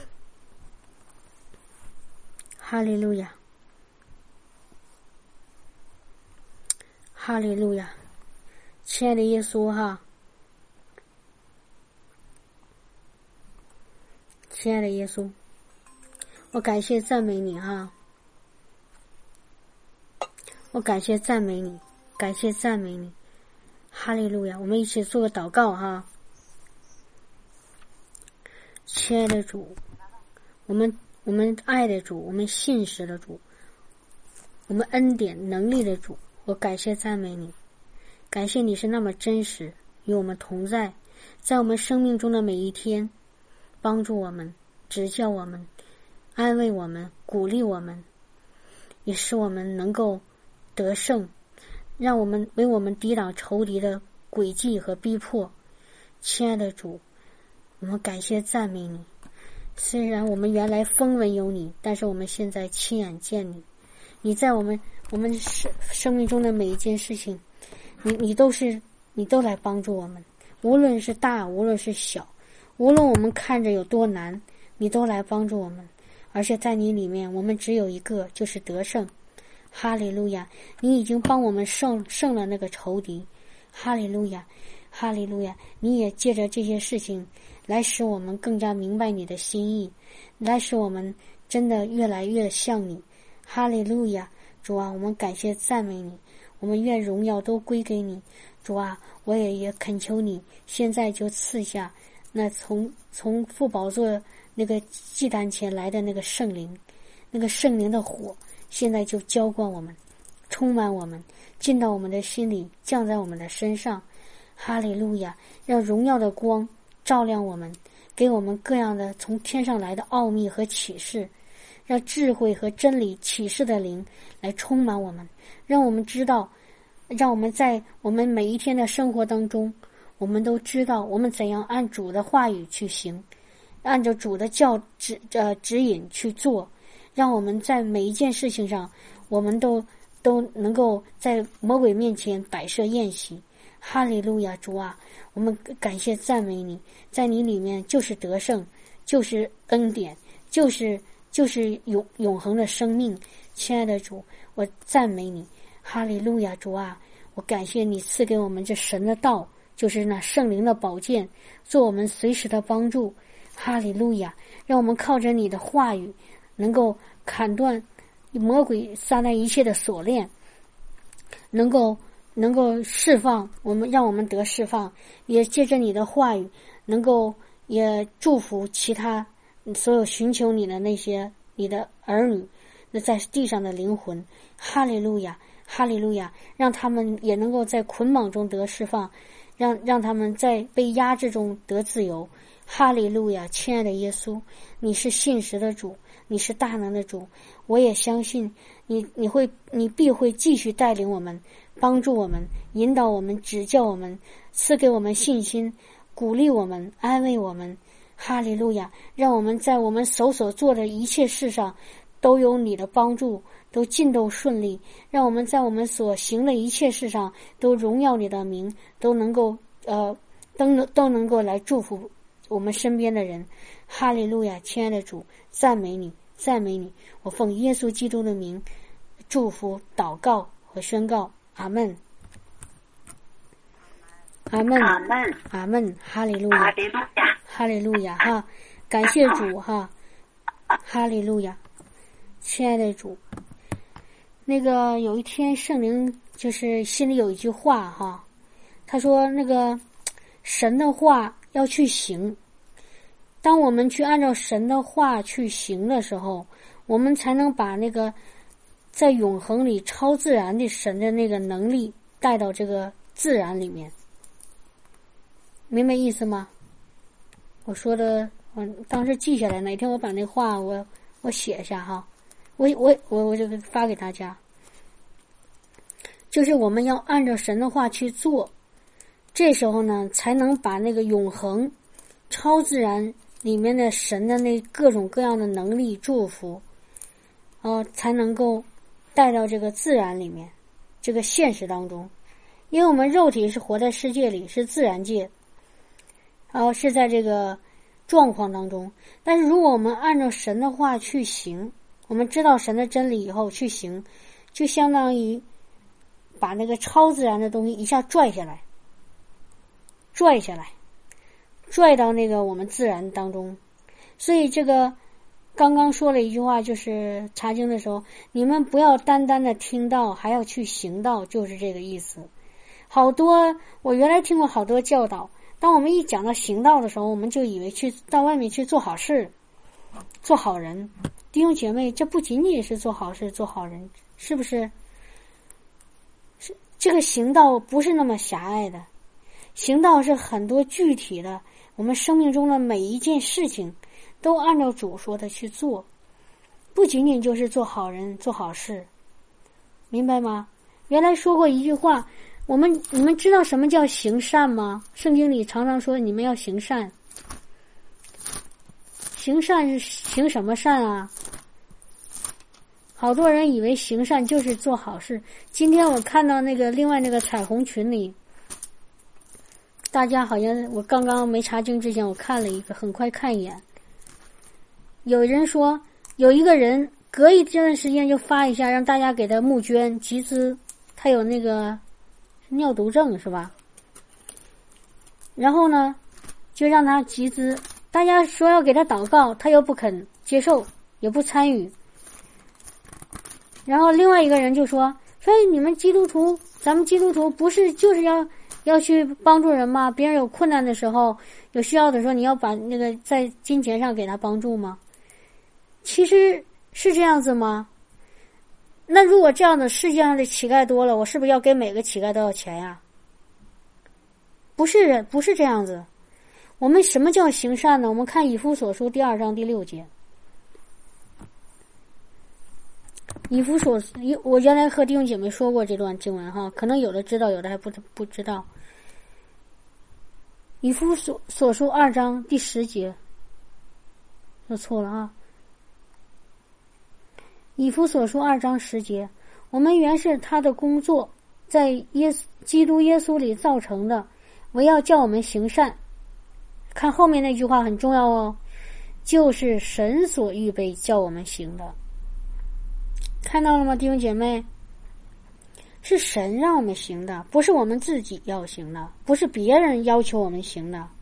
哈利路亚，哈利路亚，亲爱的耶稣哈，亲爱的耶稣，我感谢赞美你哈。我感谢赞美你，感谢赞美你，哈利路亚！我们一起做个祷告哈。亲爱的主，我们我们爱的主，我们信实的主，我们恩典能力的主，我感谢赞美你，感谢你是那么真实，与我们同在，在我们生命中的每一天，帮助我们，指教我们，安慰我们，鼓励我们，也使我们能够得胜，让我们为我们抵挡仇敌的诡计和逼迫。亲爱的主，我们感谢赞美你，虽然我们原来风闻有你，但是我们现在亲眼见你，你在我们我们生生命中的每一件事情，你你都是你都来帮助我们，无论是大，无论是小，无论我们看着有多难，你都来帮助我们。而且在你里面，我们只有一个，就是得胜。哈利路亚！你已经帮我们胜胜了那个仇敌。哈利路亚，哈利路亚！你也借着这些事情来使我们更加明白你的心意，来使我们真的越来越像你。哈利路亚！主啊，我们感谢赞美你，我们愿荣耀都归给你。主啊，我也也恳求你，现在就赐下那从从父宝座那个祭坛前来的那个圣灵，那个圣灵的火，现在就浇灌我们，充满我们，进到我们的心里，降在我们的身上。哈利路亚！让荣耀的光照亮我们，给我们各样的从天上来的奥秘和启示，让智慧和真理启示的灵来充满我们，让我们知道，让我们在我们每一天的生活当中，我们都知道我们怎样按主的话语去行，按照主的教指呃指引去做，让我们在每一件事情上，我们都都能够在魔鬼面前摆设宴席。哈利路亚！主啊，我们感谢赞美你，在你里面就是得胜，就是恩典，就是就是永永恒的生命。亲爱的主，我赞美你。哈利路亚！主啊，我感谢你赐给我们这神的道，就是那圣灵的宝剑，做我们随时的帮助。哈利路亚！让我们靠着你的话语，能够砍断魔鬼撒旦一切的锁链，能够能够释放我们，让我们得释放，也借着你的话语，能够也祝福其他所有寻求你的那些你的儿女，那在地上的灵魂。哈利路亚，哈利路亚！让他们也能够在捆绑中得释放，让让他们在被压制中得自由。哈利路亚！亲爱的耶稣，你是信实的主，你是大能的主，我也相信你，你会你必会继续带领我们，帮助我们，引导我们，指教我们，赐给我们信心，鼓励我们，安慰我们。哈利路亚！让我们在我们手所做的一切事上都有你的帮助，都尽都顺利，让我们在我们所行的一切事上都荣耀你的名，都能够呃都能都能够来祝福我们身边的人。哈利路亚！亲爱的主，赞美你，赞美你！我奉耶稣基督的名祝福、祷告和宣告。阿门，阿门， 阿门， 阿门！哈利路亚， 哈利路亚， 哈利路亚！哈，感谢主哈，哈利路亚！亲爱的主，那个有一天圣灵就是心里有一句话哈，他说那个神的话要去行，当我们去按照神的话去行的时候，我们才能把那个在永恒里超自然的神的那个能力带到这个自然里面。明白意思吗？我说的我当时记下来，哪天我把那话我我写下哈，我我我我这个发给大家。就是我们要按照神的话去做，这时候呢才能把那个永恒超自然里面的神的那各种各样的能力祝福呃才能够带到这个自然里面，这个现实当中。因为我们肉体是活在世界里，是自然界，呃是在这个状况当中。但是如果我们按照神的话去行，我们知道神的真理以后去行，就相当于把那个超自然的东西一下拽下来，拽下来，拽到那个我们自然当中。所以这个刚刚说了一句话，就是查经的时候，你们不要单单的听到，还要去行道，就是这个意思。好多我原来听过好多教导，当我们一讲到行道的时候，我们就以为去到外面去做好事，做好人。弟兄姐妹，这不仅仅是做好事做好人，是不是？是这个行道不是那么狭隘的，行道是很多具体的，我们生命中的每一件事情都按照主说的去做，不仅仅就是做好人做好事，明白吗？原来说过一句话，我们你们知道什么叫行善吗？圣经里常常说你们要行善。行善是行什么善啊？ 好多人以为行善就是做好事。今天我看到那个另外那个彩虹群里，大家好像我刚刚没查经之前我看了一个，很快看一眼。有人说有一个人隔一段时间就发一下，让大家给他募捐集资，他有那个尿毒症是吧？然后呢就让他集资，大家说要给他祷告，他又不肯接受，也不参与。然后另外一个人就说说你们基督徒，咱们基督徒不是就是要要去帮助人吗？别人有困难的时候，有需要的时候，你要把那个在金钱上给他帮助吗？其实是这样子吗？那如果这样的世界上的乞丐多了，我是不是要给每个乞丐都要钱呀？不是，不是这样子。我们什么叫行善呢？我们看以弗所书第二章第六节。以弗所，我原来和弟兄姐妹说过这段经文哈，可能有的知道，有的还不不知道。以弗所所书二章第十节，说错了啊。以弗所书二章十节，我们原是他的工作，在耶稣基督耶稣里造成的，唯要叫我们行善。看后面那句话很重要哦，就是神所预备叫我们行的。看到了吗，弟兄姐妹？是神让我们行的，不是我们自己要行的，不是别人要求我们行的，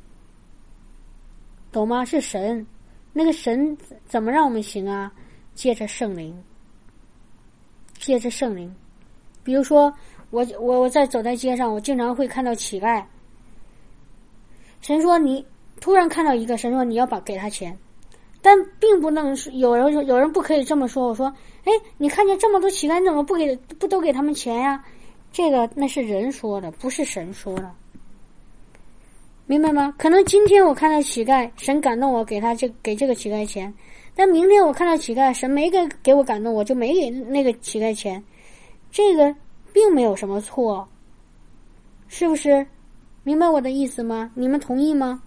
懂吗？是神。那个神怎么让我们行啊？借着圣灵，借着圣灵。比如说我我我在走在街上，我经常会看到乞丐，神说你突然看到一个，神说你要把给他钱，但并不能有人有人不可以这么说。我说哎，你看见这么多乞丐，你怎么不给不都给他们钱呀？这个那是人说的，不是神说的，明白吗？可能今天我看到乞丐，神感动我给他这给这个乞丐钱，但明天我看到乞丐，神没给给我感动，我就没给那个乞丐钱，这个并没有什么错，是不是？明白我的意思吗？你们同意吗？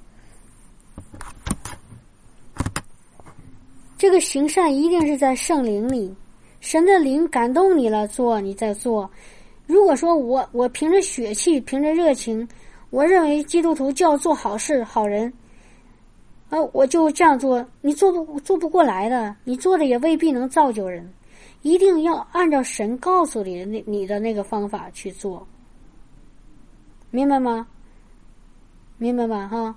这个行善一定是在圣灵里，神的灵感动你了，做你再做。如果说我我凭着血气，凭着热情，我认为基督徒就要做好事好人，啊，我就这样做，你做不做不过来的，你做的也未必能造就人，一定要按照神告诉你的那你的那个方法去做，明白吗？明白吗？哈。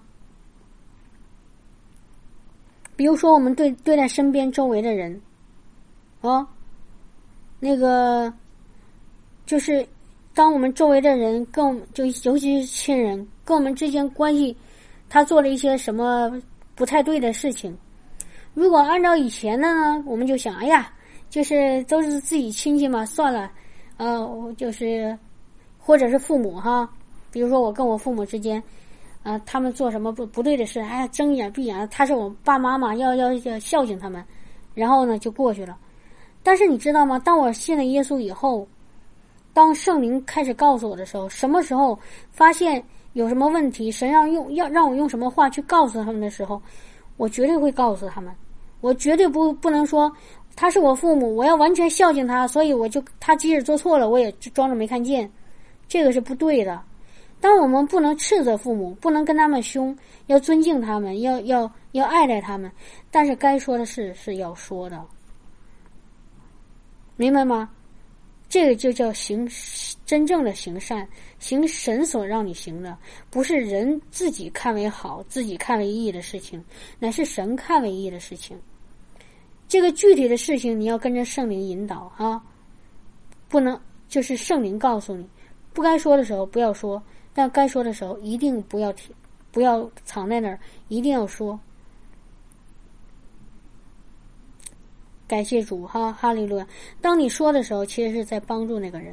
比如说我们对对待身边周围的人，哦，那个就是当我们周围的人跟我们就尤其是亲人跟我们之间关系，他做了一些什么不太对的事情，如果按照以前的呢，我们就想哎呀，就是都是自己亲戚嘛，算了，呃，就是或者是父母哈，比如说我跟我父母之间。啊，他们做什么不不对的事，哎呀，睁眼闭眼，他是我爸妈嘛，要要要孝敬他们，然后呢就过去了。但是你知道吗？当我信了耶稣以后，当圣灵开始告诉我的时候，什么时候发现有什么问题，神让用要让我用什么话去告诉他们的时候，我绝对会告诉他们，我绝对不不能说他是我父母，我要完全孝敬他，所以我就他即使做错了，我也装着没看见，这个是不对的。当我们不能斥责父母，不能跟他们凶，要尊敬他们，要要要爱戴他们，但是该说的事是要说的，明白吗？这个就叫行真正的行善，行神所让你行的，不是人自己看为好、自己看为义的事情，乃是神看为义的事情。这个具体的事情你要跟着圣灵引导啊，不能就是圣灵告诉你，不该说的时候不要说。但该说的时候一定不要提，不要藏在那儿，一定要说。感谢主哈，哈利路亚！当你说的时候，其实是在帮助那个人，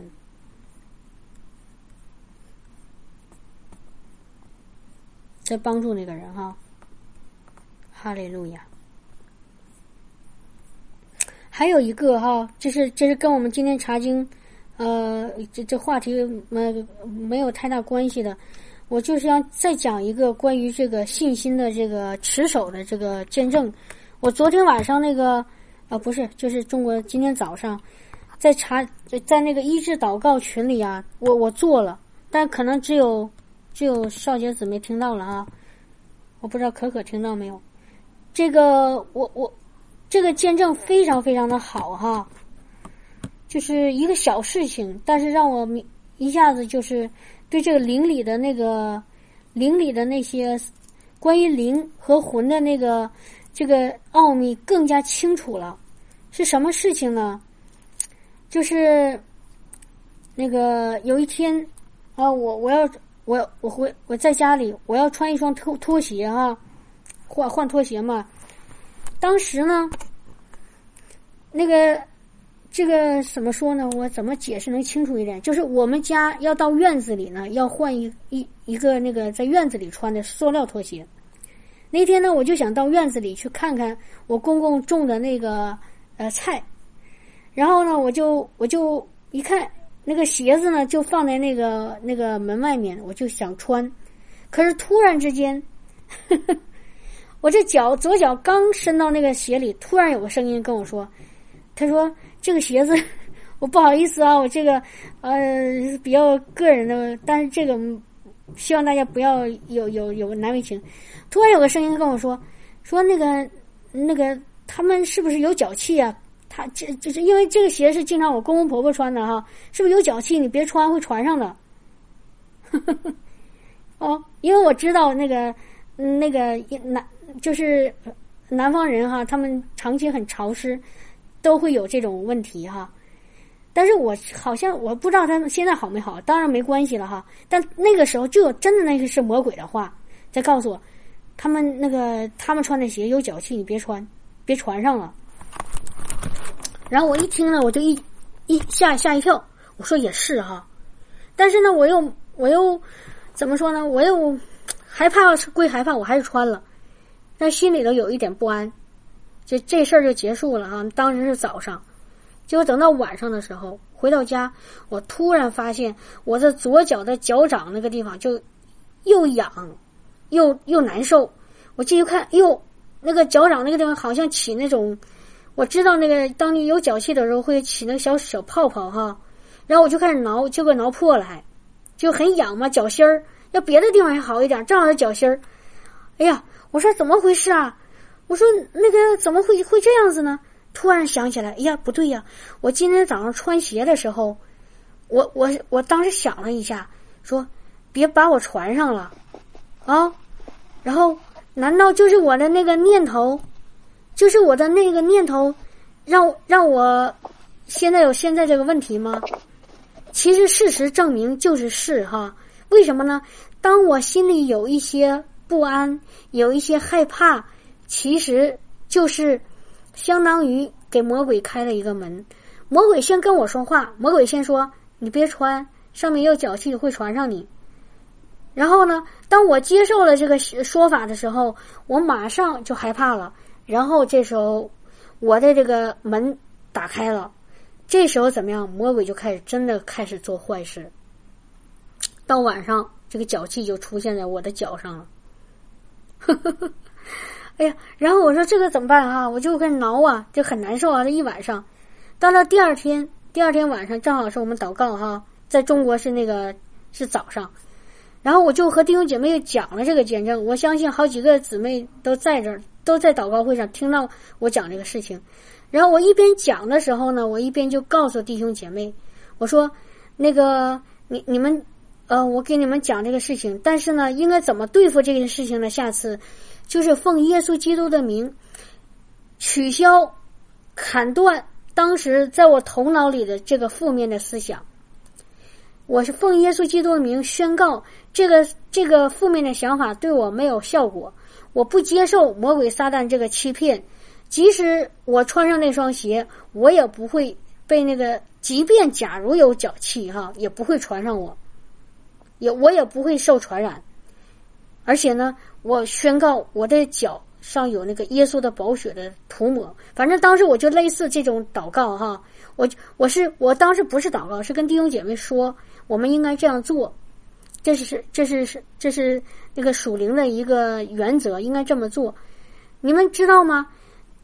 在帮助那个人哈，哈利路亚！还有一个哈，这是这是跟我们今天查经。呃，这这话题没没有太大关系的，我就是要再讲一个关于这个信心的这个持守的这个见证。我昨天晚上那个啊，不是，就是中国今天早上在查在那个医治祷告群里啊，我我做了，但可能只有只有少杰姊妹听到了啊，我不知道可可听到没有。这个我我这个见证非常非常的好哈，就是一个小事情，但是让我一下子就是对这个灵里的那个灵里的那些关于灵和魂的那个这个奥秘更加清楚了。是什么事情呢？就是那个有一天啊，我我要我我回我在家里，我要穿一双拖拖鞋啊，换换拖鞋嘛。当时呢，那个这个怎么说呢？我怎么解释能清楚一点？就是我们家要到院子里呢，要换一一一个那个在院子里穿的塑料拖鞋。那天呢，我就想到院子里去看看我公公种的那个呃菜，然后呢，我就我就一看那个鞋子呢，就放在那个那个门外面，我就想穿，可是突然之间，呵呵我这脚左脚刚伸到那个鞋里，突然有个声音跟我说，他说这个鞋子，我不好意思啊，我这个呃比较个人的，但是这个希望大家不要有有有难为情。突然有个声音跟我说，说那个那个他们是不是有脚气啊？他这就是因为这个鞋是经常我公公婆婆穿的哈，是不是有脚气？你别穿，会传上的。哦，因为我知道那个那个南就是南方人哈，他们长期很潮湿，都会有这种问题哈。但是我好像我不知道他们现在好没好，当然没关系了哈。但那个时候就真的那个是魔鬼的话在告诉我，他们那个他们穿的鞋有脚气，你别穿，别传上了。然后我一听呢，我就一一吓吓一跳，我说也是哈，但是呢，我又我又怎么说呢？我又害怕归害怕，我还是穿了，但心里头有一点不安。这这事儿就结束了哈。当时是早上，结果等到晚上的时候回到家，我突然发现我的左脚的脚掌那个地方就又痒又又难受。我继续看，哟，那个脚掌那个地方好像起那种。我知道那个当你有脚气的时候会起那个小小泡泡哈，然后我就开始挠，结果挠破了还，就很痒嘛，脚心儿，要别的地方还好一点，正好是脚心儿。哎呀，我说怎么回事啊？我说那个怎么会会这样子呢？突然想起来，哎呀不对呀，我今天早上穿鞋的时候，我我我当时想了一下，说别把我传上了啊，然后难道就是我的那个念头？就是我的那个念头让让我现在有现在这个问题吗？其实事实证明就是是哈。为什么呢？当我心里有一些不安，有一些害怕，其实就是相当于给魔鬼开了一个门。魔鬼先跟我说话，魔鬼先说你别穿，上面有脚气会传上你。然后呢，当我接受了这个说法的时候，我马上就害怕了。然后这时候我的这个门打开了，这时候怎么样？魔鬼就开始真的开始做坏事。到晚上这个脚气就出现在我的脚上了。哎呀，然后我说这个怎么办啊？我就开始挠啊，就很难受啊，这一晚上。到了第二天，第二天晚上正好是我们祷告哈，在中国是那个是早上。然后我就和弟兄姐妹讲了这个见证，我相信好几个姊妹都在这儿，都在祷告会上听到我讲这个事情。然后我一边讲的时候呢，我一边就告诉弟兄姐妹，我说那个你你们呃我给你们讲这个事情，但是呢应该怎么对付这件事情呢？下次就是奉耶稣基督的名取消砍断当时在我头脑里的这个负面的思想。我是奉耶稣基督的名宣告这个这个负面的想法对我没有效果，我不接受魔鬼撒旦这个欺骗，即使我穿上那双鞋，我也不会被那个，即便假如有脚气哈，也不会传上我，也我也不会受传染。而且呢，我宣告我的脚上有那个耶稣的宝血的涂抹。反正当时我就类似这种祷告哈，我我是我当时不是祷告，是跟弟兄姐妹说我们应该这样做，这是这是是这是那个属灵的一个原则，应该这么做。你们知道吗？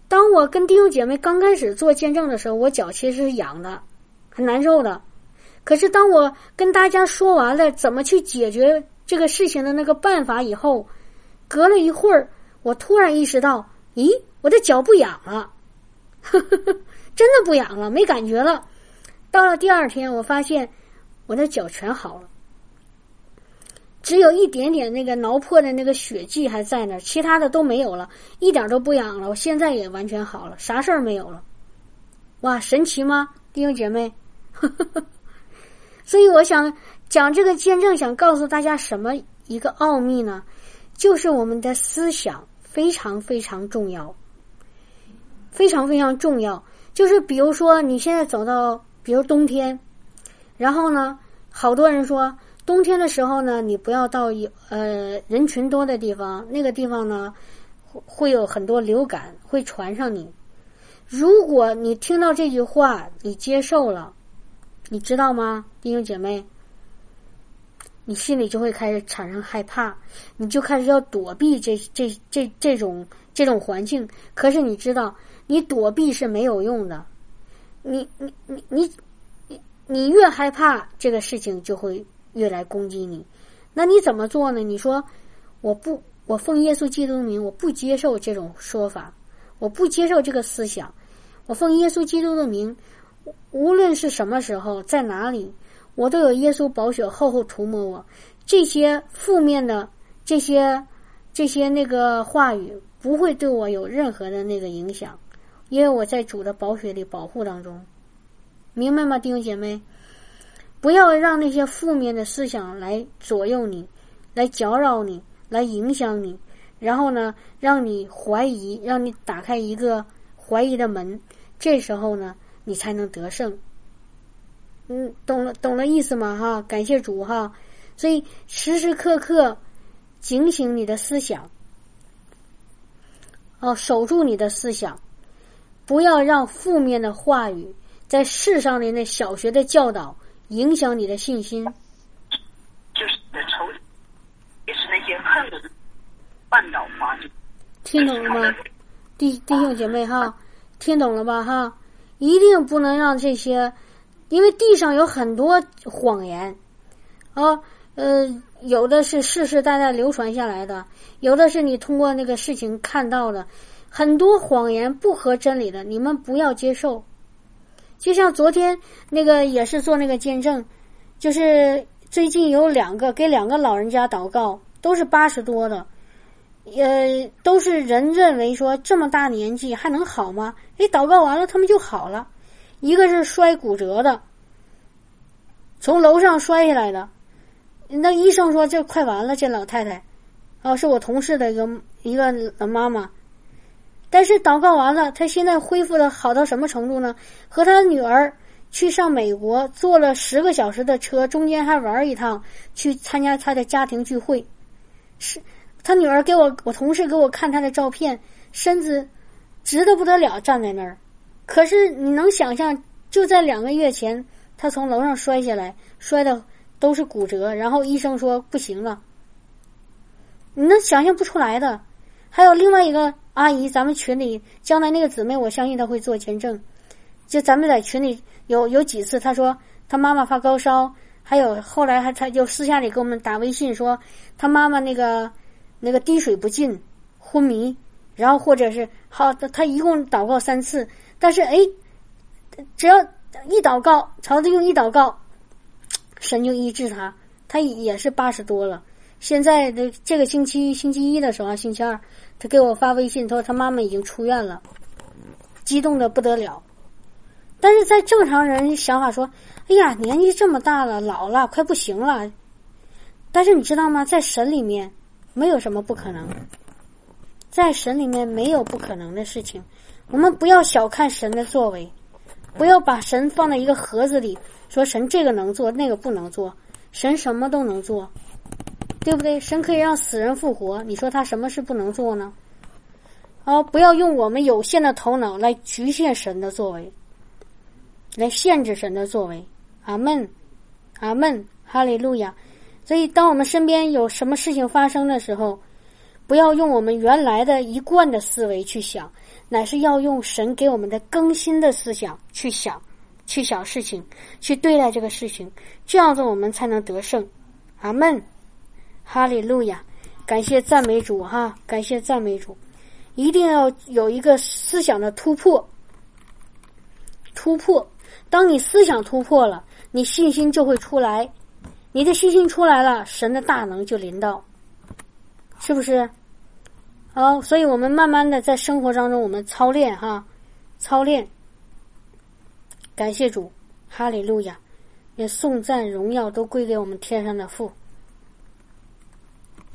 当我跟弟兄姐妹刚开始做见证的时候，我脚其实是痒的，很难受的。可是当我跟大家说完了怎么去解决这个事情的那个办法以后，隔了一会儿，我突然意识到，咦，我的脚不痒了，呵呵呵，真的不痒了，没感觉了。到了第二天，我发现我的脚全好了，只有一点点那个挠破的那个血迹还在那儿，其他的都没有了，一点都不痒了。我现在也完全好了，啥事儿没有了。哇，神奇吗，弟兄姐妹？呵呵呵。所以我想讲这个见证，想告诉大家什么一个奥秘呢？就是我们的思想非常非常重要，非常非常重要。就是比如说你现在走到比如冬天，然后呢好多人说冬天的时候呢，你不要到呃人群多的地方，那个地方呢会有很多流感会传上你。如果你听到这句话你接受了，你知道吗，弟兄姐妹，你心里就会开始产生害怕，你就开始要躲避这这这这种这种环境。可是你知道，你躲避是没有用的，你你你你你你越害怕，这个事情就会越来攻击你。那你怎么做呢？你说我不，我奉耶稣基督的名，我不接受这种说法，我不接受这个思想，我奉耶稣基督的名，无论是什么时候在哪里，我都有耶稣宝血厚厚涂抹我。这些负面的这些这些那个话语不会对我有任何的那个影响，因为我在主的宝血里保护当中。明白吗，弟兄姐妹？不要让那些负面的思想来左右你，来搅扰你，来影响你，然后呢让你怀疑，让你打开一个怀疑的门，这时候呢你才能得胜。嗯，懂了懂了意思吗？哈，感谢主哈。所以时时刻刻警醒你的思想，哦，守住你的思想，不要让负面的话语在世上的那小学的教导影响你的信心。 就是你的仇敌，也是那些恨人绊倒华丽。 听懂了吗，弟弟兄姐妹哈？听懂了吧哈？一定不能让这些，因为地上有很多谎言啊，呃，有的是世世代代流传下来的，有的是你通过那个事情看到的，很多谎言不合真理的，你们不要接受。就像昨天那个也是做那个见证，就是最近有两个给两个老人家祷告，都是八十多的，呃，都是人认为说这么大年纪还能好吗？诶，祷告完了他们就好了。一个是摔骨折的，从楼上摔下来的，那医生说这快完了，这老太太，哦，是我同事的一个一个妈妈。但是祷告完了，她现在恢复的好到什么程度呢？和她女儿去上美国，坐了十个小时的车，中间还玩一趟，去参加她的家庭聚会。是她女儿给我，我同事给我看她的照片，身子直得不得了，站在那儿。可是你能想象，就在两个月前，她从楼上摔下来，摔的都是骨折，然后医生说不行了。你能想象不出来的。还有另外一个阿姨，咱们群里将来那个姊妹，我相信她会做见证。就咱们在群里有有几次，她说她妈妈发高烧，还有后来还她就私下里给我们打微信说，她妈妈那个那个滴水不进，昏迷，然后或者是好，她一共祷告三次，但是哎，只要一祷告，朝着用一祷告，神就医治她。她也是八十多了。现在的这个星期星期一的时候，星期二，他给我发微信，他说他妈妈已经出院了，激动的不得了。但是在正常人想法说，哎呀，年纪这么大了，老了，快不行了。但是你知道吗？在神里面没有什么不可能，在神里面没有不可能的事情。我们不要小看神的作为，不要把神放在一个盒子里，说神这个能做，那个不能做。神什么都能做。对不对？神可以让死人复活，你说他什么事不能做呢？哦，不要用我们有限的头脑来局限神的作为，来限制神的作为。阿们，阿们，哈利路亚。所以当我们身边有什么事情发生的时候，不要用我们原来的一贯的思维去想， 乃是要用神给我们的更新的思想去想，去想事情，去对待这个事情，这样子我们才能得胜。阿们，哈利路亚，感谢赞美主哈，感谢赞美主。一定要有一个思想的突破，突破。当你思想突破了，你信心就会出来，你的信心出来了，神的大能就临到，是不是？好，所以我们慢慢的在生活当中我们操练哈，操练。感谢主，哈利路亚，愿颂赞荣耀都归给我们天上的父。